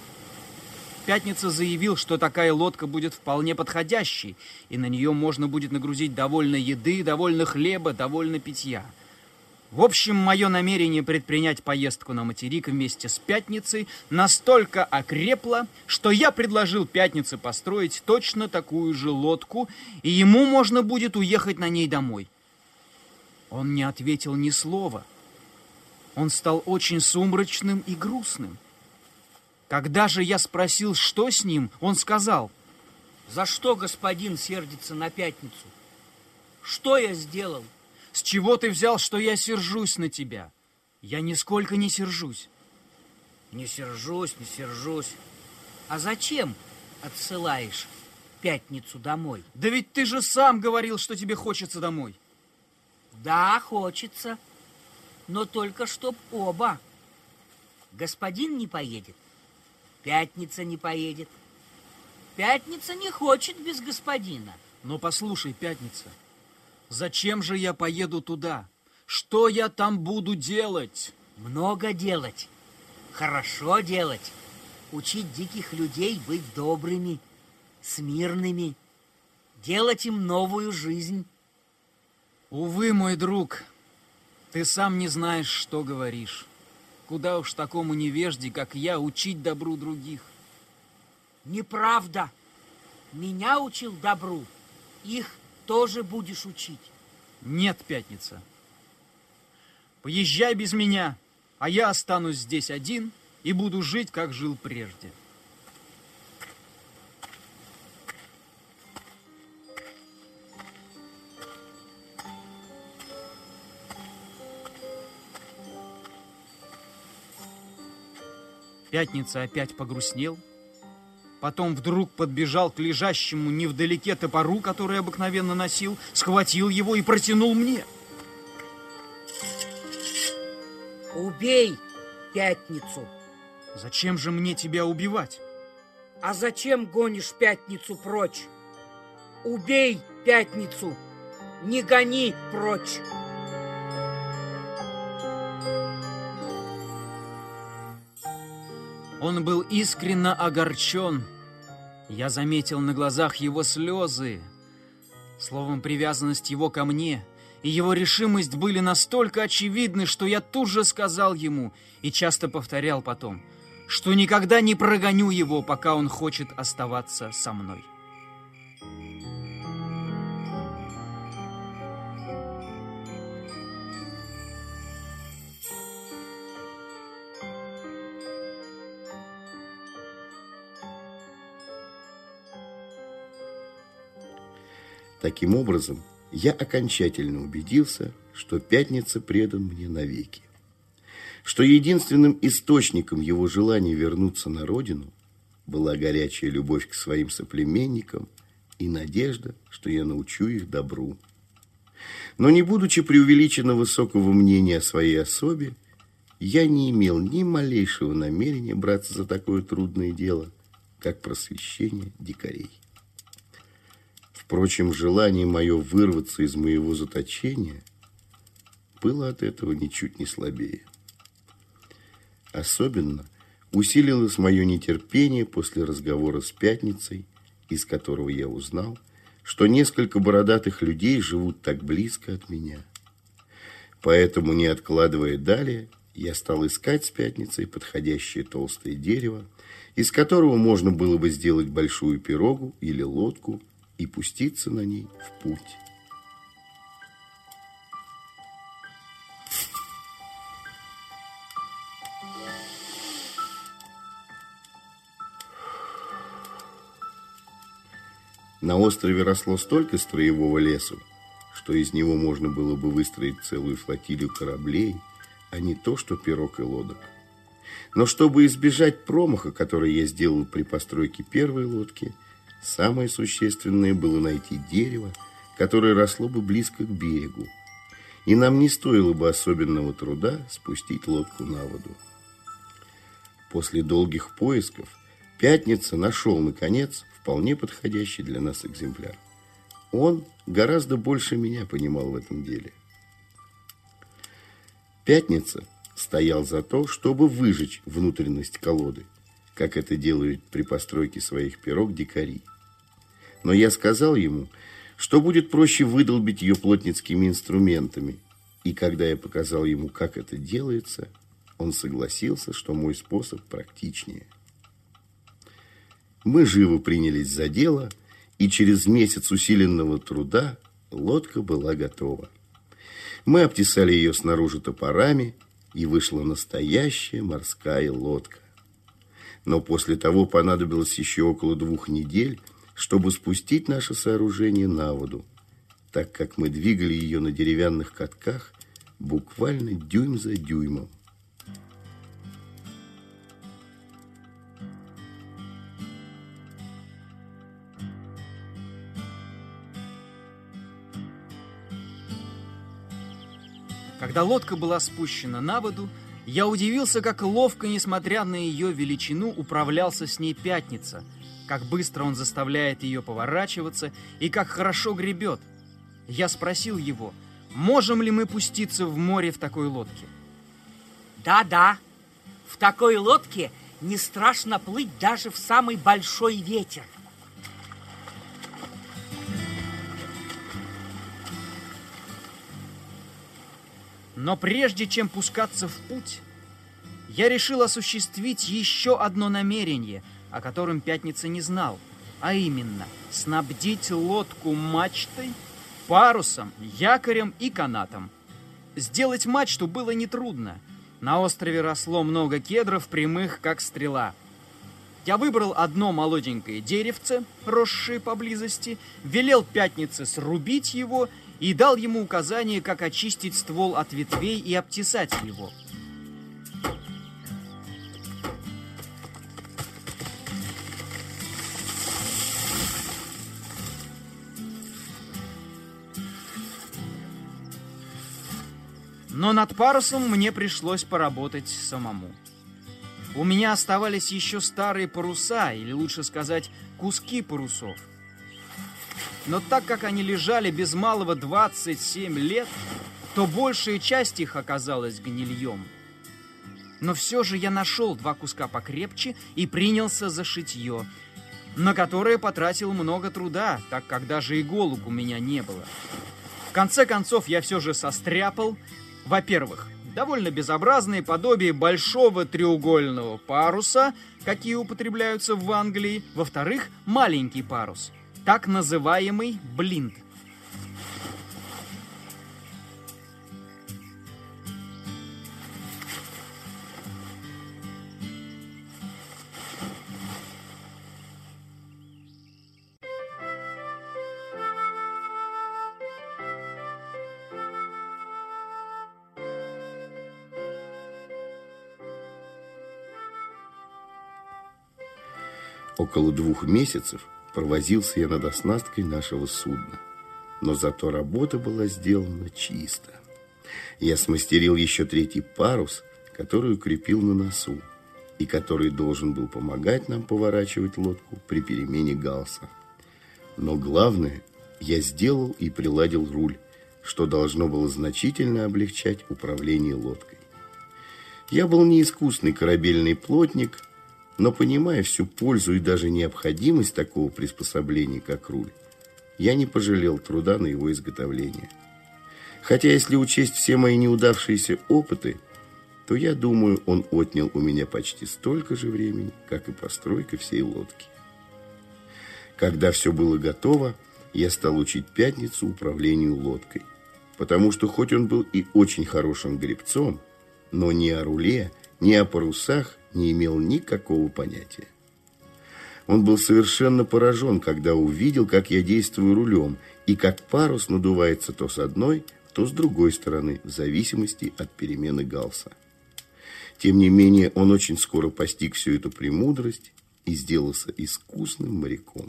Пятница заявил, что такая лодка будет вполне подходящей, и на нее можно будет нагрузить довольно еды, довольно хлеба, довольно питья. В общем, мое намерение предпринять поездку на материк вместе с Пятницей настолько окрепло, что я предложил Пятнице построить точно такую же лодку, и ему можно будет уехать на ней домой. Он не ответил ни слова. Он стал очень сумрачным и грустным. Когда же я спросил, что с ним, он сказал: «За что господин сердится на Пятницу? Что я сделал?» «С чего ты взял, что я сержусь на тебя? Я нисколько не сержусь». «Не сержусь, не сержусь. А зачем отсылаешь Пятницу домой?» «Да ведь ты же сам говорил, что тебе хочется домой». «Да, хочется, но только чтоб оба. Господин не поедет, Пятница не поедет. Пятница не хочет без господина». Но послушай, Пятница, зачем же я поеду туда? Что я там буду делать? Много делать, хорошо делать. Учить диких людей быть добрыми, смирными, делать им новую жизнь. Увы, мой друг, ты сам не знаешь, что говоришь. Куда уж такому невежде, как я, учить добру других? Неправда. Меня учил добру, их тоже будешь учить. Нет, Пятница. Поезжай без меня, а я останусь здесь один и буду жить, как жил прежде. Пятница опять погрустнел, потом вдруг подбежал к лежащему невдалеке топору, который обыкновенно носил, схватил его и протянул мне. Убей Пятницу. Зачем же мне тебя убивать? А зачем гонишь Пятницу прочь? Убей Пятницу, не гони прочь. Он был искренне огорчен. Я заметил на глазах его слезы. Словом, привязанность его ко мне и его решимость были настолько очевидны, что я тут же сказал ему и часто повторял потом, что никогда не прогоню его, пока он хочет оставаться со мной. Таким образом, я окончательно убедился, что Пятница предан мне навеки, что единственным источником его желания вернуться на родину была горячая любовь к своим соплеменникам и надежда, что я научу их добру. Но не будучи преувеличенно высокого мнения о своей особе, я не имел ни малейшего намерения браться за такое трудное дело, как просвещение дикарей. Впрочем, желание мое вырваться из моего заточения было от этого ничуть не слабее. Особенно усилилось мое нетерпение после разговора с Пятницей, из которого я узнал, что несколько бородатых людей живут так близко от меня. Поэтому, не откладывая далее, я стал искать с Пятницей подходящее толстое дерево, из которого можно было бы сделать большую пирогу или лодку и пуститься на ней в путь. На острове росло столько строевого лесу, что из него можно было бы выстроить целую флотилию кораблей, а не то, что пирог и лодок. Но чтобы избежать промаха, который я сделал при постройке первой лодки, самое существенное было найти дерево, которое росло бы близко к берегу, и нам не стоило бы особенного труда спустить лодку на воду. После долгих поисков Пятница нашел, наконец, вполне подходящий для нас экземпляр. Он гораздо больше меня понимал в этом деле. Пятница стоял за то, чтобы выжечь внутренность колоды, как это делают при постройке своих пирог дикари. Но я сказал ему, что будет проще выдолбить ее плотницкими инструментами, и когда я показал ему, как это делается, он согласился, что мой способ практичнее. Мы живо принялись за дело, и через месяц усиленного труда лодка была готова. Мы обтесали ее снаружи топорами, и вышла настоящая морская лодка. Но после того понадобилось еще около двух недель, чтобы спустить наше сооружение на воду, так как мы двигали ее на деревянных катках буквально дюйм за дюймом. Когда лодка была спущена на воду, я удивился, как ловко, несмотря на ее величину, управлялся с ней Пятница, как быстро он заставляет ее поворачиваться и как хорошо гребет. Я спросил его, можем ли мы пуститься в море в такой лодке? Да-да, в такой лодке не страшно плыть даже в самый большой ветер. Но прежде чем пускаться в путь, я решил осуществить еще одно намерение, о котором Пятница не знал, а именно снабдить лодку мачтой, парусом, якорем и канатом. Сделать мачту было нетрудно. На острове росло много кедров, прямых, как стрела. Я выбрал одно молоденькое деревце, росшее поблизости, велел Пятнице срубить его и дал ему указание, как очистить ствол от ветвей и обтесать его. Но над парусом мне пришлось поработать самому. У меня оставались еще старые паруса, или лучше сказать, куски парусов. Но так как они лежали без малого двадцать семь лет, то большая часть их оказалась гнильем. Но все же я нашел два куска покрепче и принялся за шитье, на которое потратил много труда, так как даже иголок у меня не было. В конце концов я все же состряпал, во-первых, довольно безобразные подобие большого треугольного паруса, какие употребляются в Англии, во-вторых, маленький парус, так называемый блинт. Около двух месяцев провозился я над оснасткой нашего судна, но зато работа была сделана чисто. Я смастерил еще третий парус, который укрепил на носу, и который должен был помогать нам поворачивать лодку при перемене галса. Но главное, я сделал и приладил руль, что должно было значительно облегчать управление лодкой. Я был не искусный корабельный плотник, но, понимая всю пользу и даже необходимость такого приспособления, как руль, я не пожалел труда на его изготовление. Хотя, если учесть все мои неудавшиеся опыты, то, я думаю, он отнял у меня почти столько же времени, как и постройка всей лодки. Когда все было готово, я стал учить Пятницу управлению лодкой, потому что, хоть он был и очень хорошим гребцом, но ни о руле, ни о парусах не имел никакого понятия. Он был совершенно поражен, когда увидел, как я действую рулем, и как парус надувается то с одной, то с другой стороны, в зависимости от перемены галса. Тем не менее, он очень скоро постиг всю эту премудрость и сделался искусным моряком.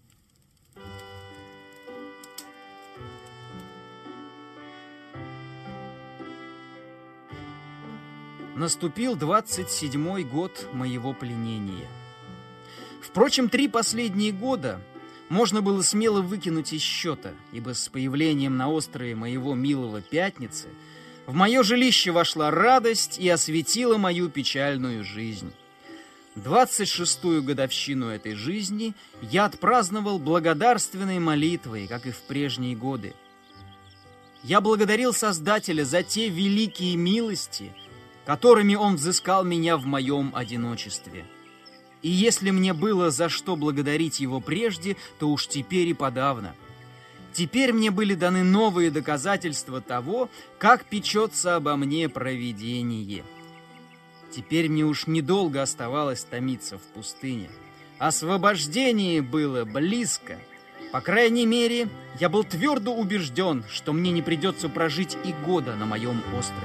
Наступил двадцать седьмой год моего пленения. Впрочем, три последние года можно было смело выкинуть из счета, ибо с появлением на острове моего милого Пятницы в мое жилище вошла радость и осветила мою печальную жизнь. Двадцать шестую годовщину этой жизни я отпраздновал благодарственной молитвой, как и в прежние годы. Я благодарил Создателя за те великие милости, которыми Он взыскал меня в моем одиночестве. И если мне было за что благодарить Его прежде, то уж теперь и подавно. Теперь мне были даны новые доказательства того, как печется обо мне провидение. Теперь мне уж недолго оставалось томиться в пустыне. Освобождение было близко. По крайней мере, я был твердо убежден, что мне не придется прожить и года на моем острове.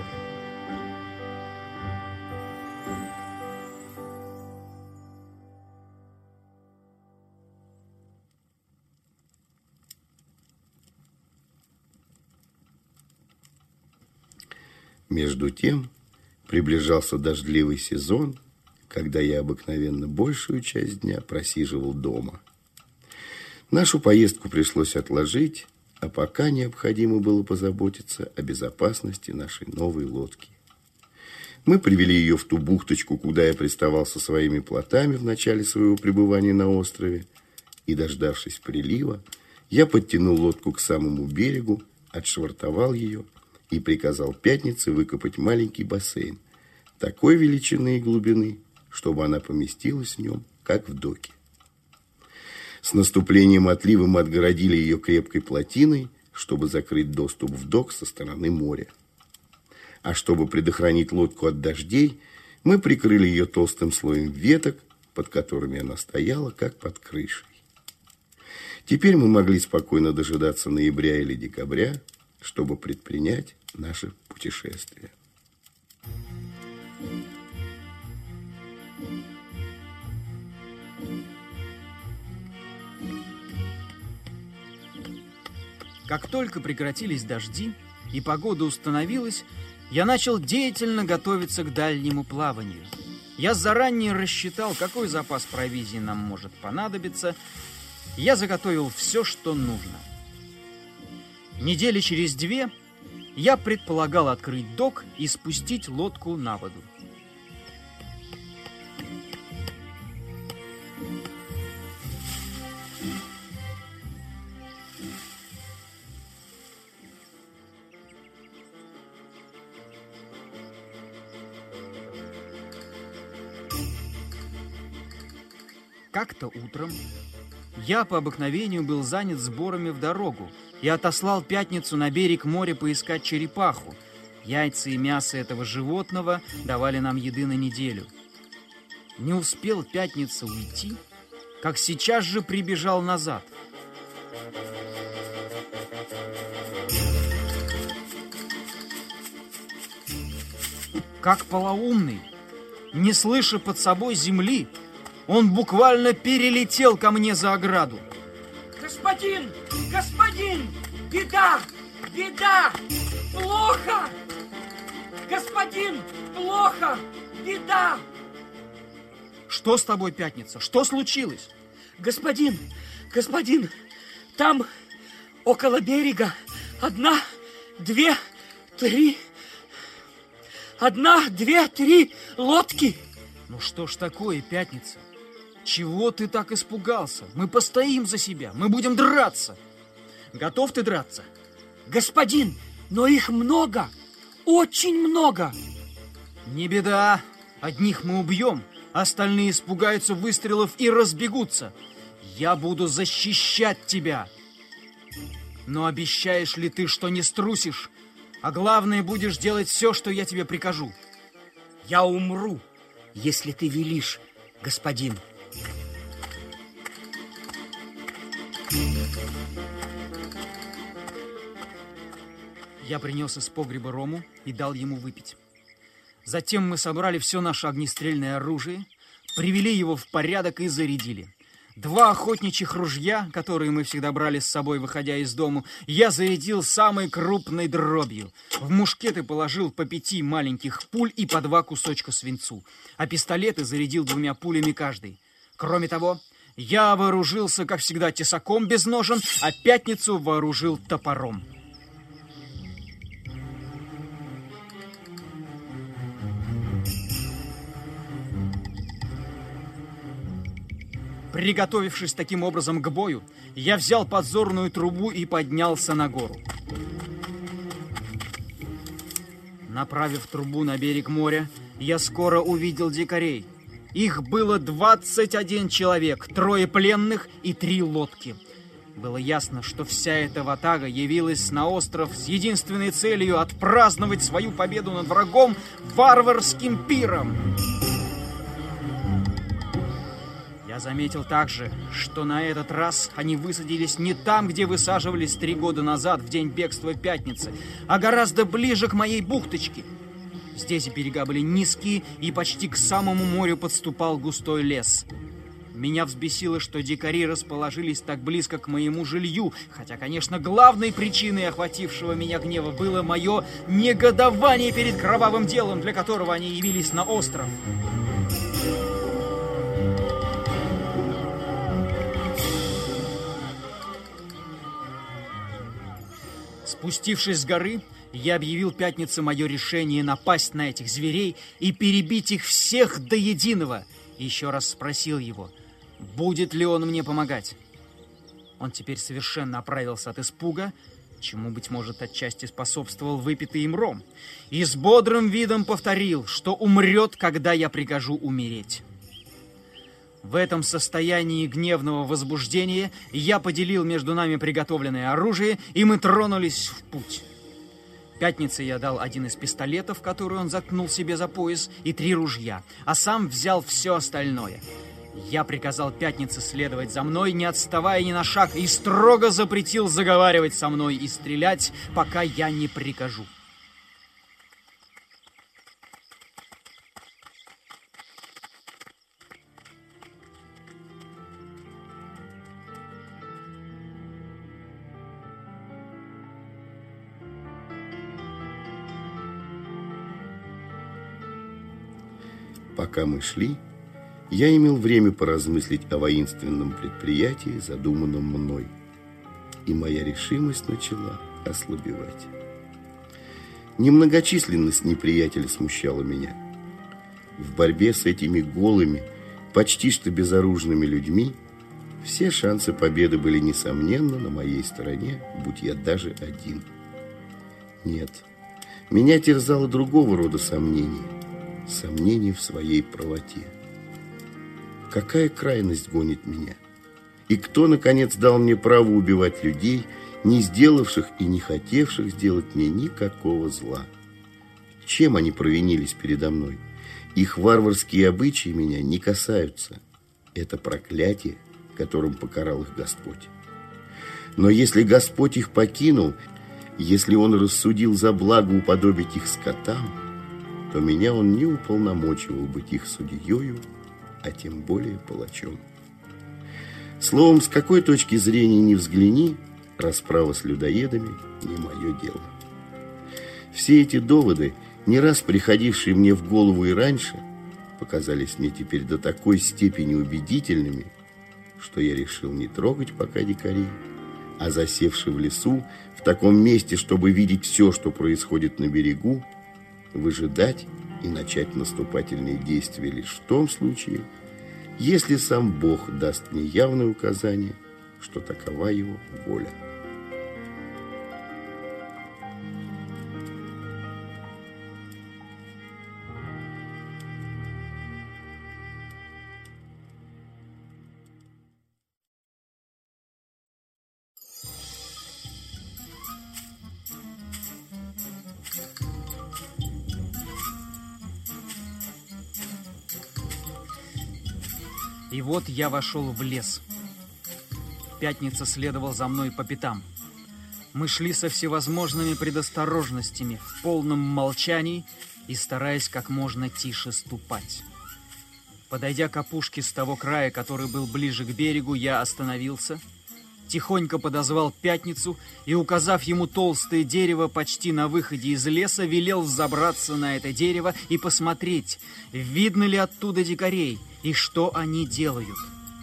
Между тем, приближался дождливый сезон, когда я обыкновенно большую часть дня просиживал дома. Нашу поездку пришлось отложить, а пока необходимо было позаботиться о безопасности нашей новой лодки. Мы привели ее в ту бухточку, куда я приставал со своими плотами в начале своего пребывания на острове, и, дождавшись прилива, я подтянул лодку к самому берегу, отшвартовал ее и приказал Пятнице выкопать маленький бассейн такой величины и глубины, чтобы она поместилась в нем, как в доке. С наступлением отлива мы отгородили ее крепкой плотиной, чтобы закрыть доступ в док со стороны моря. А чтобы предохранить лодку от дождей, мы прикрыли ее толстым слоем веток, под которыми она стояла, как под крышей. Теперь мы могли спокойно дожидаться ноября или декабря, чтобы предпринять наше путешествие. Как только прекратились дожди и погода установилась, я начал деятельно готовиться к дальнему плаванию. Я заранее рассчитал, какой запас провизии нам может понадобиться. Я заготовил все, что нужно. Недели через две я предполагал открыть док и спустить лодку на воду. Как-то утром я по обыкновению был занят сборами в дорогу и отослал Пятницу на берег моря поискать черепаху. Яйца и мясо этого животного давали нам еды на неделю. Не успел Пятница уйти, как сейчас же прибежал назад. Как полоумный, не слыша под собой земли, он буквально перелетел ко мне за ограду. Господин! Господин! Беда! Беда! Плохо! Господин! Плохо! Беда! Что с тобой, Пятница? Что случилось? Господин! Господин! Там, около берега, одна, две, три... Одна, две, три лодки. Ну что ж такое, Пятница? Чего ты так испугался? Мы постоим за себя, мы будем драться. Готов ты драться? Господин, но их много, очень много. Не беда, одних мы убьем, остальные испугаются выстрелов и разбегутся. Я буду защищать тебя. Но обещаешь ли ты, что не струсишь? А главное, будешь делать все, что я тебе прикажу. Я умру, если ты велишь, господин. Я принес из погреба рому и дал ему выпить. Затем мы собрали все наше огнестрельное оружие, привели его в порядок и зарядили. Два охотничьих ружья, которые мы всегда брали с собой, выходя из дому, я зарядил самой крупной дробью. В мушкеты положил по пяти маленьких пуль и по два кусочка свинцу, а пистолеты зарядил двумя пулями каждый. Кроме того, я вооружился, как всегда, тесаком без ножен, а Пятницу вооружил топором. Приготовившись таким образом к бою, я взял подзорную трубу и поднялся на гору. Направив трубу на берег моря, я скоро увидел дикарей. Их было двадцать один человек, трое пленных и три лодки. Было ясно, что вся эта ватага явилась на остров с единственной целью отпраздновать свою победу над врагом варварским пиром. Я заметил также, что на этот раз они высадились не там, где высаживались три года назад, в день бегства Пятницы, а гораздо ближе к моей бухточке. Здесь берега были низкие, и почти к самому морю подступал густой лес. Меня взбесило, что дикари расположились так близко к моему жилью, хотя, конечно, главной причиной охватившего меня гнева было мое негодование перед кровавым делом, для которого они явились на остров. Спустившись с горы, я объявил Пятнице мое решение напасть на этих зверей и перебить их всех до единого. И еще раз спросил его, будет ли он мне помогать. Он теперь совершенно оправился от испуга, чему, быть может, отчасти способствовал выпитый им ром, и с бодрым видом повторил, что умрет, когда я прикажу умереть. В этом состоянии гневного возбуждения я поделил между нами приготовленное оружие, и мы тронулись в путь. Пятнице я дал один из пистолетов, который он заткнул себе за пояс, и три ружья, а сам взял все остальное. Я приказал Пятнице следовать за мной, не отставая ни на шаг, и строго запретил заговаривать со мной и стрелять, пока я не прикажу. Пока мы шли, я имел время поразмыслить о воинственном предприятии, задуманном мной, и моя решимость начала ослабевать. Немногочисленность неприятеля смущала меня. В борьбе с этими голыми, почти что безоружными людьми все шансы победы были, несомненно, на моей стороне, будь я даже один. Нет, меня терзало другого рода сомнения, сомнения в своей правоте. Какая крайность гонит меня? И кто, наконец, дал мне право убивать людей, не сделавших и не хотевших сделать мне никакого зла? Чем они провинились передо мной? Их варварские обычаи меня не касаются. Это проклятие, которым покарал их Господь. Но если Господь их покинул, если Он рассудил за благо уподобить их скотам, то меня Он не уполномочивал быть их судьею, а тем более палачом. Словом, с какой точки зрения ни взгляни, расправа с людоедами не мое дело. Все эти доводы, не раз приходившие мне в голову и раньше, показались мне теперь до такой степени убедительными, что я решил не трогать пока дикарей, а засевши в лесу, в таком месте, чтобы видеть все, что происходит на берегу, выжидать и начать наступательные действия лишь в том случае, если сам Бог даст мне явное указание, что такова Его воля. И вот я вошел в лес. Пятница следовал за мной по пятам. Мы шли со всевозможными предосторожностями, в полном молчании и стараясь как можно тише ступать. Подойдя к опушке с того края, который был ближе к берегу, я остановился, тихонько подозвал Пятницу и, указав ему толстое дерево почти на выходе из леса, велел взобраться на это дерево и посмотреть, видно ли оттуда дикарей и что они делают.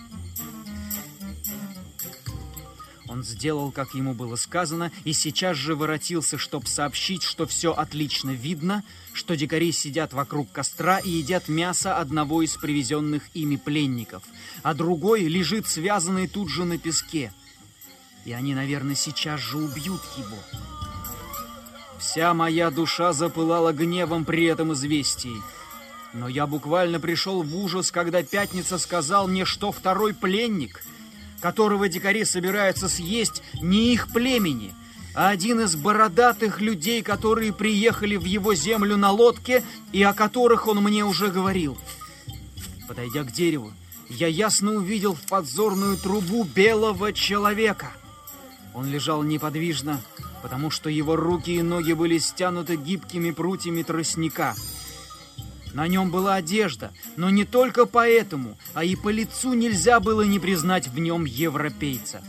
Он сделал, как ему было сказано, и сейчас же воротился, чтобы сообщить, что все отлично видно, что дикари сидят вокруг костра и едят мясо одного из привезенных ими пленников, а другой лежит связанный тут же на песке. И они, наверное, сейчас же убьют его. Вся моя душа запылала гневом при этом известии. Но я буквально пришел в ужас, когда Пятница сказал мне, что второй пленник, которого дикари собираются съесть, не их племени, а один из бородатых людей, которые приехали в его землю на лодке и о которых он мне уже говорил. Подойдя к дереву, я ясно увидел в подзорную трубу белого человека. Он лежал неподвижно, потому что его руки и ноги были стянуты гибкими прутьями тростника. На нем была одежда, но не только поэтому, а и по лицу нельзя было не признать в нем европейца.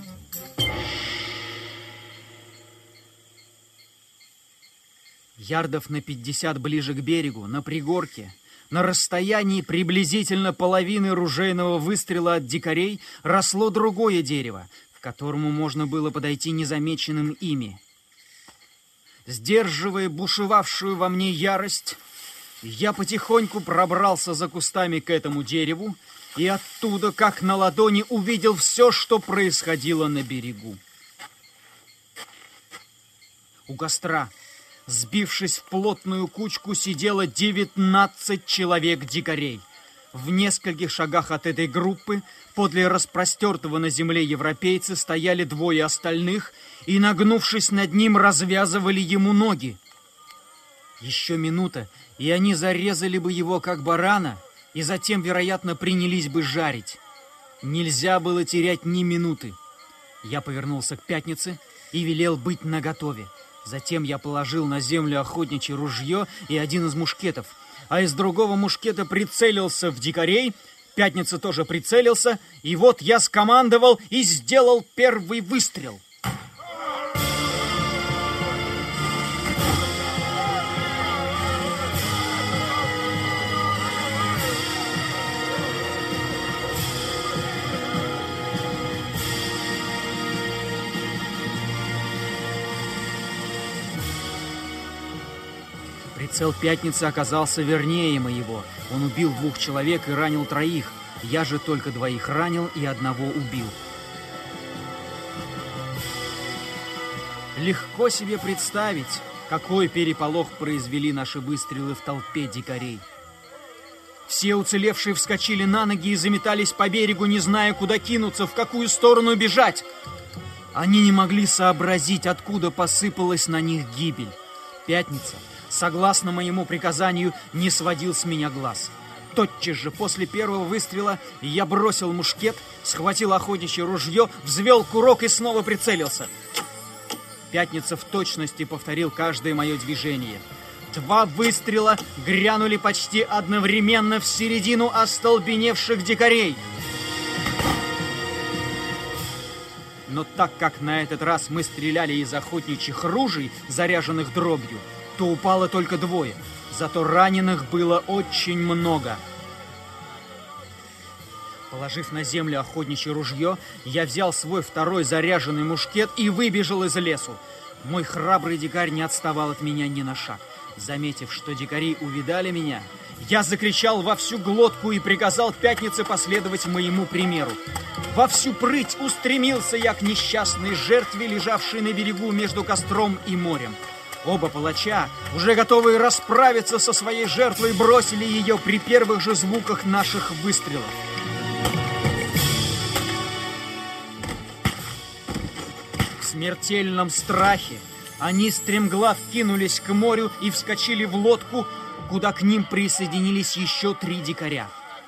Ярдов на пятьдесят ближе к берегу, на пригорке, на расстоянии приблизительно половины ружейного выстрела от дикарей, росло другое дерево, к которому можно было подойти незамеченным ими. Сдерживая бушевавшую во мне ярость, я потихоньку пробрался за кустами к этому дереву и оттуда, как на ладони, увидел все, что происходило на берегу. У костра, сбившись в плотную кучку, сидело девятнадцать человек-дикарей. В нескольких шагах от этой группы, подле распростертого на земле европейца, стояли двое остальных и, нагнувшись над ним, развязывали ему ноги. Еще минута, и они зарезали бы его, как барана, и затем, вероятно, принялись бы жарить. Нельзя было терять ни минуты. Я повернулся к Пятнице и велел быть наготове. Затем я положил на землю охотничье ружье и один из мушкетов, а из другого мушкета прицелился в дикарей. Пятница тоже прицелился, и вот я скомандовал и сделал первый выстрел. Прицел Пятницы оказался вернее моего. Он убил двух человек и ранил троих. Я же только двоих ранил и одного убил. Легко себе представить, какой переполох произвели наши выстрелы в толпе дикарей. Все уцелевшие вскочили на ноги и заметались по берегу, не зная, куда кинуться, в какую сторону бежать. Они не могли сообразить, откуда посыпалась на них гибель. Пятница, согласно моему приказанию, не сводил с меня глаз. Тотчас же после первого выстрела я бросил мушкет, схватил охотничье ружье, взвел курок и снова прицелился. Пятница в точности повторил каждое мое движение. Два выстрела грянули почти одновременно в середину остолбеневших дикарей. Но так как на этот раз мы стреляли из охотничьих ружей, заряженных дробью, то упало только двое, зато раненых было очень много. Положив на землю охотничье ружье, я взял свой второй заряженный мушкет и выбежал из лесу. Мой храбрый дикарь не отставал от меня ни на шаг. Заметив, что дикари увидали меня, я закричал во всю глотку и приказал Пятнице последовать моему примеру. Во всю прыть устремился я к несчастной жертве, лежавшей на берегу между костром и морем. Оба палача, уже готовые расправиться со своей жертвой, бросили ее при первых же звуках наших выстрелов. В смертельном страхе они стремглав кинулись к морю и вскочили в лодку, куда к ним присоединились еще три дикаря.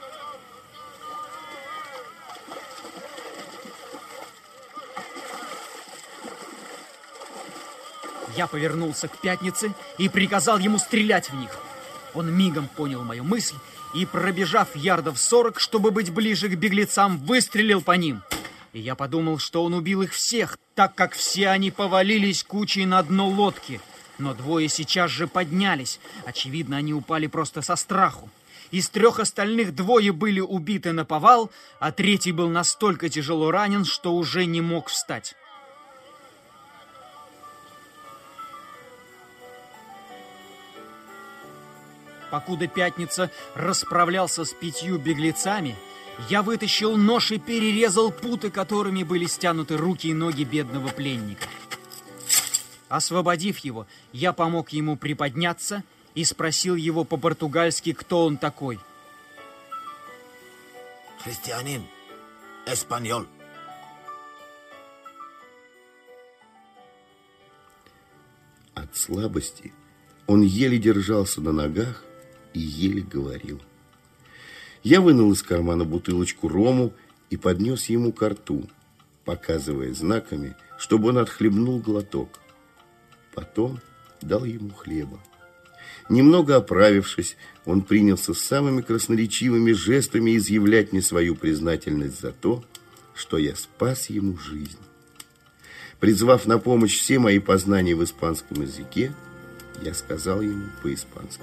Я повернулся к Пятнице и приказал ему стрелять в них. Он мигом понял мою мысль и, пробежав ярдов сорок, чтобы быть ближе к беглецам, выстрелил по ним. И я подумал, что он убил их всех, так как все они повалились кучей на дно лодки. Но двое сейчас же поднялись. Очевидно, они упали просто со страху. Из трех остальных двое были убиты наповал, а третий был настолько тяжело ранен, что уже не мог встать. Покуда Пятница расправлялся с пятью беглецами, я вытащил нож и перерезал путы, которыми были стянуты руки и ноги бедного пленника. Освободив его, я помог ему приподняться и спросил его по-португальски, кто он такой. Христианин, эспаньол. От слабости он еле держался на ногах и еле говорил. Я вынул из кармана бутылочку рому и поднес ему ко рту, показывая знаками, чтобы он отхлебнул глоток. Потом дал ему хлеба. Немного оправившись, он принялся самыми красноречивыми жестами изъявлять мне свою признательность за то, что я спас ему жизнь. Призвав на помощь все мои познания в испанском языке, я сказал ему по-испански.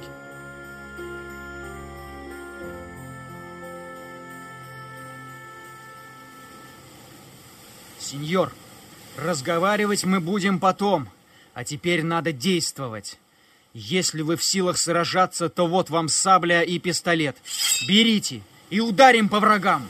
Сеньор, разговаривать мы будем потом, а теперь надо действовать. Если вы в силах сражаться, то вот вам сабля и пистолет. Берите и ударим по врагам.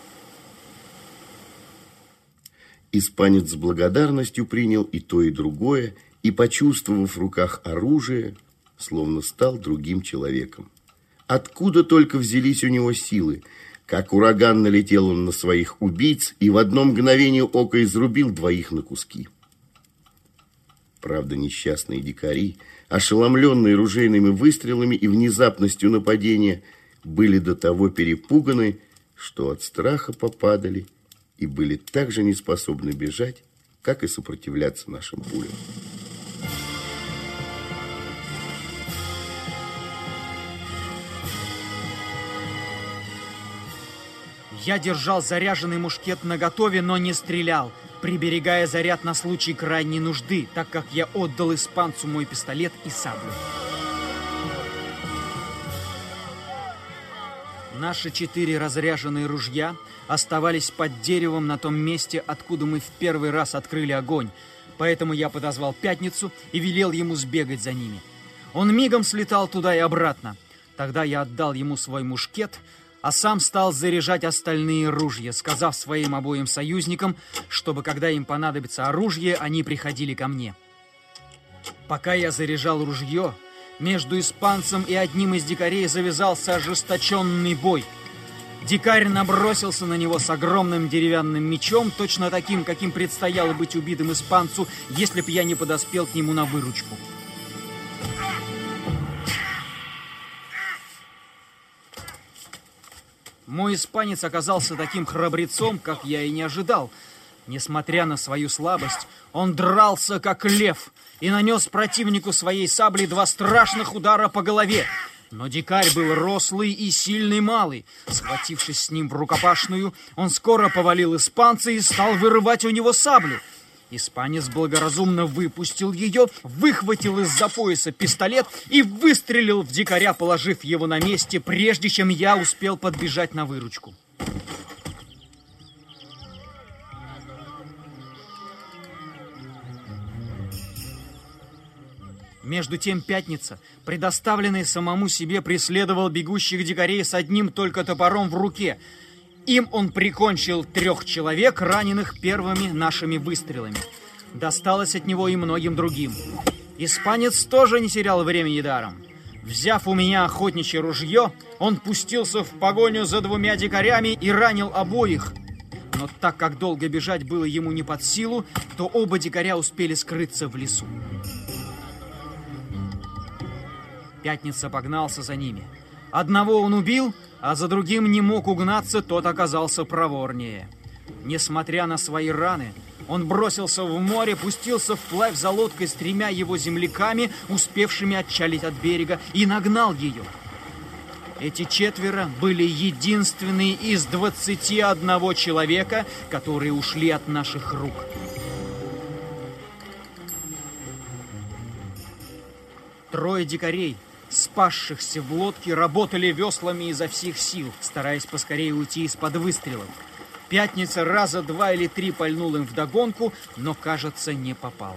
Испанец с благодарностью принял и то, и другое, и, почувствовав в руках оружие, словно стал другим человеком. Откуда только взялись у него силы? Как ураган налетел он на своих убийц и в одно мгновение ока изрубил двоих на куски. Правда, несчастные дикари, ошеломленные ружейными выстрелами и внезапностью нападения, были до того перепуганы, что от страха попадали и были так же неспособны бежать, как и сопротивляться нашим пулям. Я держал заряженный мушкет наготове, но не стрелял, приберегая заряд на случай крайней нужды, так как я отдал испанцу мой пистолет и саблю. Наши четыре разряженные ружья оставались под деревом на том месте, откуда мы в первый раз открыли огонь, поэтому я подозвал Пятницу и велел ему сбегать за ними. Он мигом слетал туда и обратно. Тогда я отдал ему свой мушкет, а сам стал заряжать остальные ружья, сказав своим обоим союзникам, чтобы, когда им понадобится оружие, они приходили ко мне. Пока я заряжал ружье, между испанцем и одним из дикарей завязался ожесточенный бой. Дикарь набросился на него с огромным деревянным мечом, точно таким, каким предстояло быть убитым испанцу, если б я не подоспел к нему на выручку. Мой испанец оказался таким храбрецом, как я и не ожидал. Несмотря на свою слабость, он дрался, как лев, и нанес противнику своей саблей два страшных удара по голове. Но дикарь был рослый и сильный малый. Схватившись с ним в рукопашную, он скоро повалил испанца и стал вырывать у него саблю. Испанец благоразумно выпустил ее, выхватил из-за пояса пистолет и выстрелил в дикаря, положив его на месте, прежде чем я успел подбежать на выручку. Между тем Пятница, предоставленный самому себе, преследовал бегущих дикарей с одним только топором в руке. Им он прикончил трех человек, раненых первыми нашими выстрелами. Досталось от него и многим другим. Испанец тоже не терял времени даром. Взяв у меня охотничье ружье, он пустился в погоню за двумя дикарями и ранил обоих. Но так как долго бежать было ему не под силу, то оба дикаря успели скрыться в лесу. Пятница погнался за ними. Одного он убил, а за другим не мог угнаться, тот оказался проворнее. Несмотря на свои раны, он бросился в море, пустился вплавь за лодкой с тремя его земляками, успевшими отчалить от берега, и нагнал ее. Эти четверо были единственные из двадцати одного человека, которые ушли от наших рук. Трое дикарей, спасшихся в лодке, работали веслами изо всех сил, стараясь поскорее уйти из-под выстрелов. Пятница раза два или три пальнул им вдогонку, но, кажется, не попал.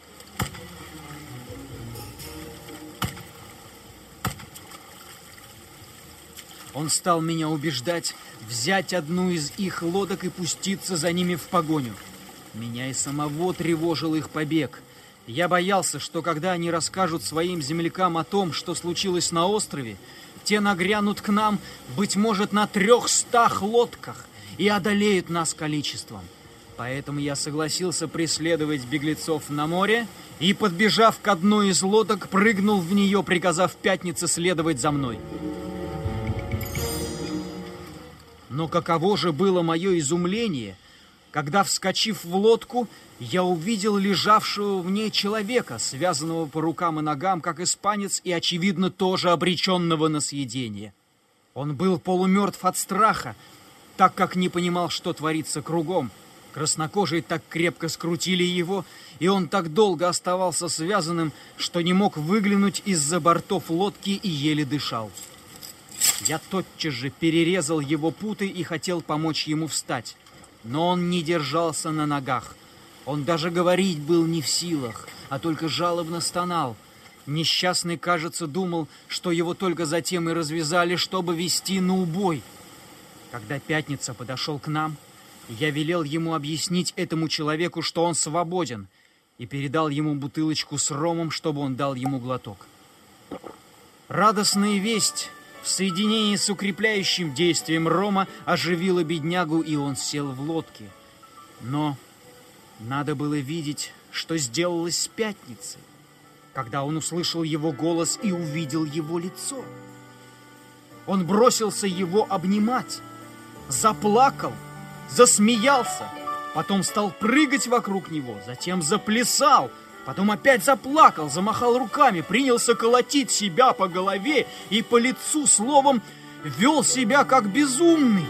Он стал меня убеждать взять одну из их лодок и пуститься за ними в погоню. Меня и самого тревожил их побег. Я боялся, что когда они расскажут своим землякам о том, что случилось на острове, те нагрянут к нам, быть может, на трехстах лодках и одолеют нас количеством. Поэтому я согласился преследовать беглецов на море и, подбежав к одной из лодок, прыгнул в нее, приказав Пятнице следовать за мной. Но каково же было мое изумление, когда, вскочив в лодку, я увидел лежавшего в ней человека, связанного по рукам и ногам, как испанец, и, очевидно, тоже обреченного на съедение. Он был полумертв от страха, так как не понимал, что творится кругом. Краснокожие так крепко скрутили его, и он так долго оставался связанным, что не мог выглянуть из-за бортов лодки и еле дышал. Я тотчас же перерезал его путы и хотел помочь ему встать. Но он не держался на ногах. Он даже говорить был не в силах, а только жалобно стонал. Несчастный, кажется, думал, что его только затем и развязали, чтобы вести на убой. Когда Пятница подошел к нам, я велел ему объяснить этому человеку, что он свободен, и передал ему бутылочку с ромом, чтобы он дал ему глоток. Радостная весть в соединении с укрепляющим действием рома оживила беднягу, и он сел в лодке. Но надо было видеть, что сделалось с Пятницей, когда он услышал его голос и увидел его лицо. Он бросился его обнимать, заплакал, засмеялся, потом стал прыгать вокруг него, затем заплясал, потом опять заплакал, замахал руками, принялся колотить себя по голове и по лицу, словом, вел себя как безумный.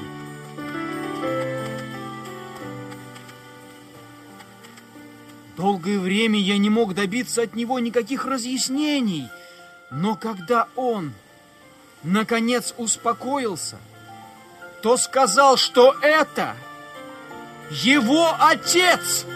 Долгое время я не мог добиться от него никаких разъяснений, но когда он, наконец, успокоился, то сказал, что это его отец.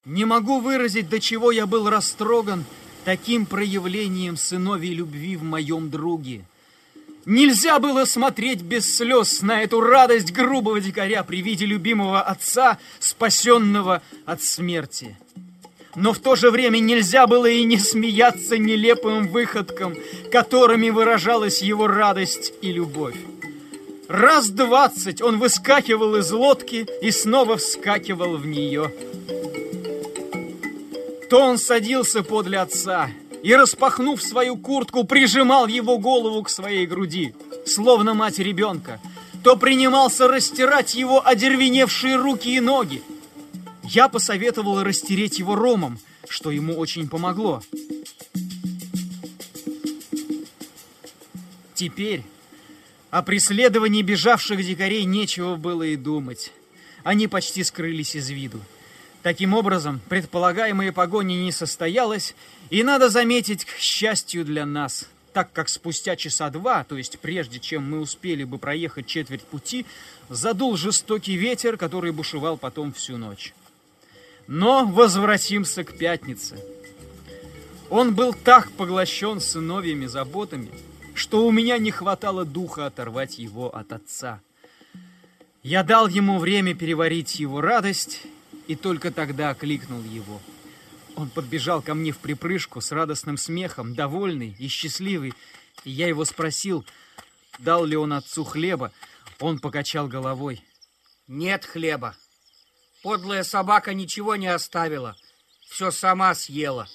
Не могу выразить, до чего я был растроган таким проявлением сыновей любви в моем друге. Нельзя было смотреть без слез на эту радость грубого дикаря при виде любимого отца, спасенного от смерти. Но в то же время нельзя было и не смеяться нелепым выходкам, которыми выражалась его радость и любовь. Раз двадцать он выскакивал из лодки и снова вскакивал в нее. То он садился подле отца и, распахнув свою куртку, прижимал его голову к своей груди, словно мать ребенка, то принимался растирать его одервеневшие руки и ноги. Я посоветовал растереть его ромом, что ему очень помогло. Теперь о преследовании бежавших дикарей нечего было и думать. Они почти скрылись из виду. Таким образом, предполагаемая погоня не состоялась, и надо заметить, к счастью для нас, так как спустя часа два, то есть прежде чем мы успели бы проехать четверть пути, задул жестокий ветер, который бушевал потом всю ночь. Но возвратимся к пятнице. Он был так поглощен сыновьими заботами, что у меня не хватало духа оторвать его от отца. Я дал ему время переварить его радость, и только тогда окликнул его. Он подбежал ко мне вприпрыжку с радостным смехом, довольный и счастливый, и я его спросил, дал ли он отцу хлеба. Он покачал головой. Нет хлеба. Подлая собака ничего не оставила, все сама съела.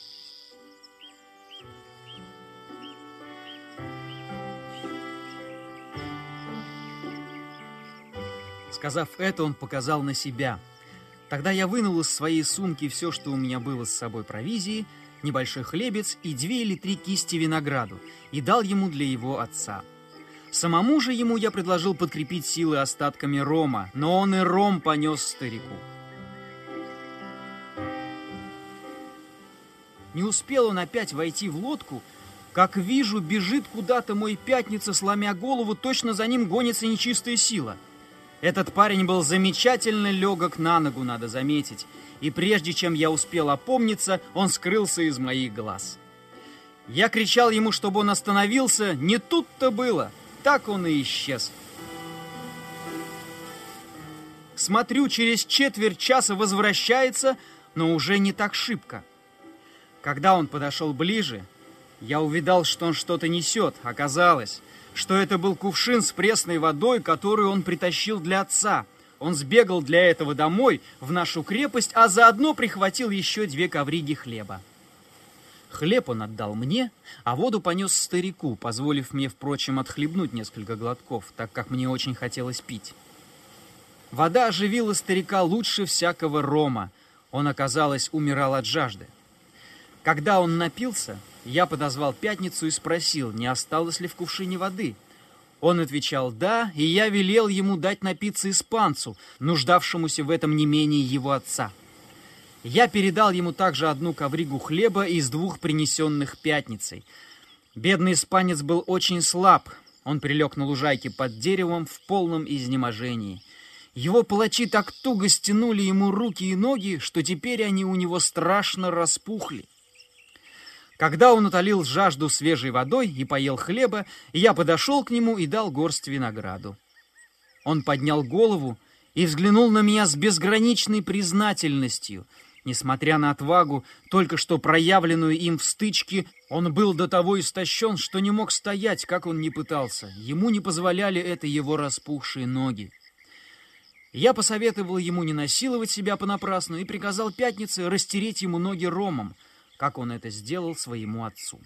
Сказав это, он показал на себя. Тогда я вынул из своей сумки все, что у меня было с собой провизии, небольшой хлебец и две или три кисти винограду, и дал ему для его отца. Самому же ему я предложил подкрепить силы остатками рома, но он и ром понес старику. Не успел он опять войти в лодку, как вижу, бежит куда-то мой пятница, сломя голову, точно за ним гонится нечистая сила. Этот парень был замечательно легок на ногу, надо заметить, и прежде чем я успел опомниться, он скрылся из моих глаз. Я кричал ему, чтобы он остановился, не тут-то было, так он и исчез. Смотрю, через четверть часа возвращается, но уже не так шибко. Когда он подошел ближе, я увидал, что он что-то несет. Оказалось, что это был кувшин с пресной водой, которую он притащил для отца. Он сбегал для этого домой, в нашу крепость, а заодно прихватил еще две ковриги хлеба. Хлеб он отдал мне, а воду понес старику, позволив мне, впрочем, отхлебнуть несколько глотков, так как мне очень хотелось пить. Вода оживила старика лучше всякого рома. Он, оказалось, умирал от жажды. Когда он напился, я подозвал пятницу и спросил, не осталось ли в кувшине воды. Он отвечал «да», и я велел ему дать напиться испанцу, нуждавшемуся в этом не менее его отца. Я передал ему также одну ковригу хлеба из двух принесенных пятницей. Бедный испанец был очень слаб. Он прилег на лужайке под деревом в полном изнеможении. Его палачи так туго стянули ему руки и ноги, что теперь они у него страшно распухли. Когда он утолил жажду свежей водой и поел хлеба, я подошел к нему и дал горсть винограду. Он поднял голову и взглянул на меня с безграничной признательностью. Несмотря на отвагу, только что проявленную им в стычке, он был до того истощен, что не мог стоять, как он ни пытался. Ему не позволяли это его распухшие ноги. Я посоветовал ему не насиловать себя понапрасну и приказал пятнице растереть ему ноги ромом, как он это сделал своему отцу.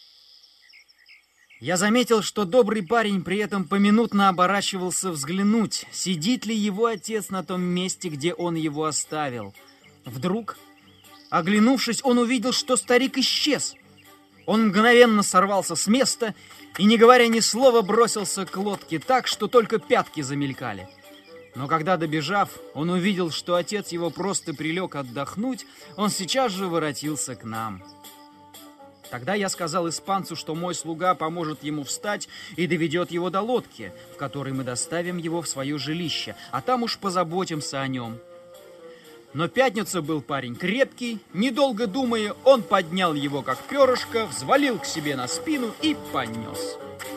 Я заметил, что добрый парень при этом поминутно оборачивался взглянуть, сидит ли его отец на том месте, где он его оставил. Вдруг, оглянувшись, он увидел, что старик исчез. Он мгновенно сорвался с места и, не говоря ни слова, бросился к лодке так, что только пятки замелькали. Но когда, добежав, он увидел, что отец его просто прилег отдохнуть, он сейчас же воротился к нам. Тогда я сказал испанцу, что мой слуга поможет ему встать и доведет его до лодки, в которой мы доставим его в свое жилище, а там уж позаботимся о нем. Но Пятница был парень крепкий, недолго думая, он поднял его как перышко, взвалил к себе на спину и понес.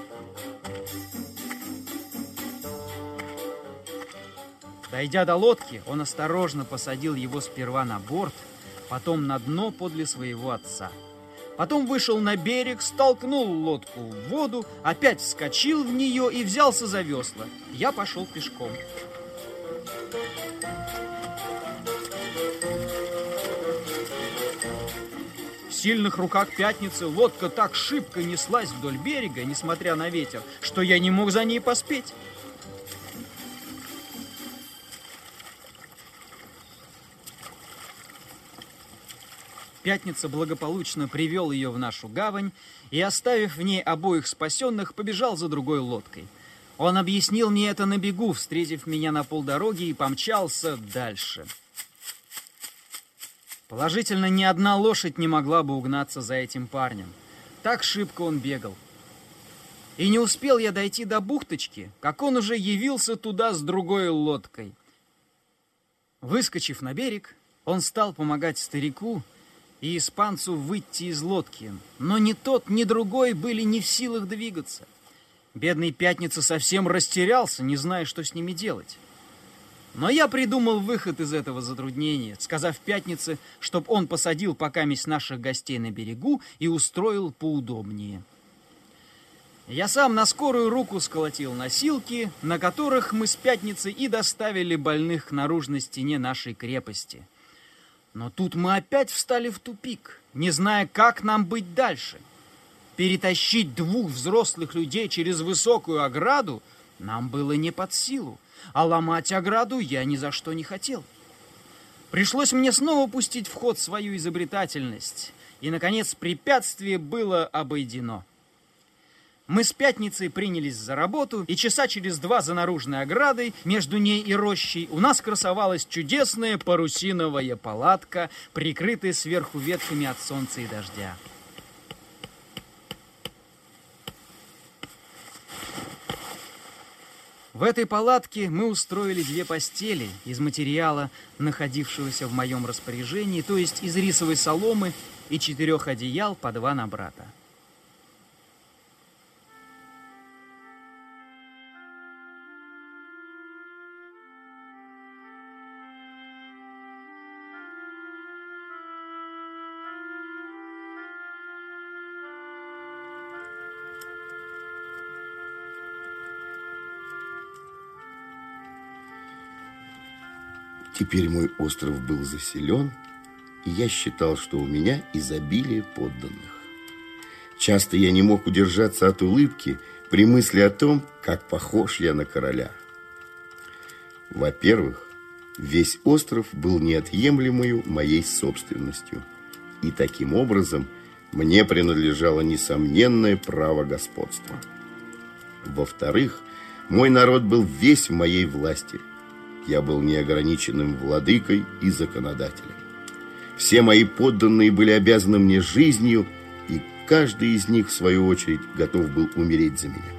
Дойдя до лодки, он осторожно посадил его сперва на борт, потом на дно подле своего отца. Потом вышел на берег, столкнул лодку в воду, опять вскочил в нее и взялся за весла. Я пошел пешком. В сильных руках Пятницы лодка так шибко неслась вдоль берега, несмотря на ветер, что я не мог за ней поспеть. Пятница благополучно привел ее в нашу гавань и, оставив в ней обоих спасенных, побежал за другой лодкой. Он объяснил мне это на бегу, встретив меня на полдороги, и помчался дальше. Положительно, ни одна лошадь не могла бы угнаться за этим парнем. Так шибко он бегал. И не успел я дойти до бухточки, как он уже явился туда с другой лодкой. Выскочив на берег, он стал помогать старику и испанцу выйти из лодки, но ни тот, ни другой были не в силах двигаться. Бедный Пятница совсем растерялся, не зная, что с ними делать. Но я придумал выход из этого затруднения, сказав Пятнице, чтоб он посадил покаместь наших гостей на берегу и устроил поудобнее. Я сам на скорую руку сколотил носилки, на которых мы с Пятницей и доставили больных к наружной стене нашей крепости. Но тут мы опять встали в тупик, не зная, как нам быть дальше. Перетащить двух взрослых людей через высокую ограду нам было не под силу, а ломать ограду я ни за что не хотел. Пришлось мне снова пустить в ход свою изобретательность, и, наконец, препятствие было обойдено. Мы с Пятницей принялись за работу, и часа через два за наружной оградой, между ней и рощей, у нас красовалась чудесная парусиновая палатка, прикрытая сверху ветками от солнца и дождя. В этой палатке мы устроили две постели из материала, находившегося в моем распоряжении, то есть из рисовой соломы и четырех одеял по два на брата. Теперь мой остров был заселен, и я считал, что у меня изобилие подданных. Часто я не мог удержаться от улыбки при мысли о том, как похож я на короля. Во-первых, весь остров был неотъемлемой моей собственностью, и таким образом мне принадлежало несомненное право господства. Во-вторых, мой народ был весь в моей власти. Я был неограниченным владыкой и законодателем. Все мои подданные были обязаны мне жизнью, и каждый из них, в свою очередь, готов был умереть за меня.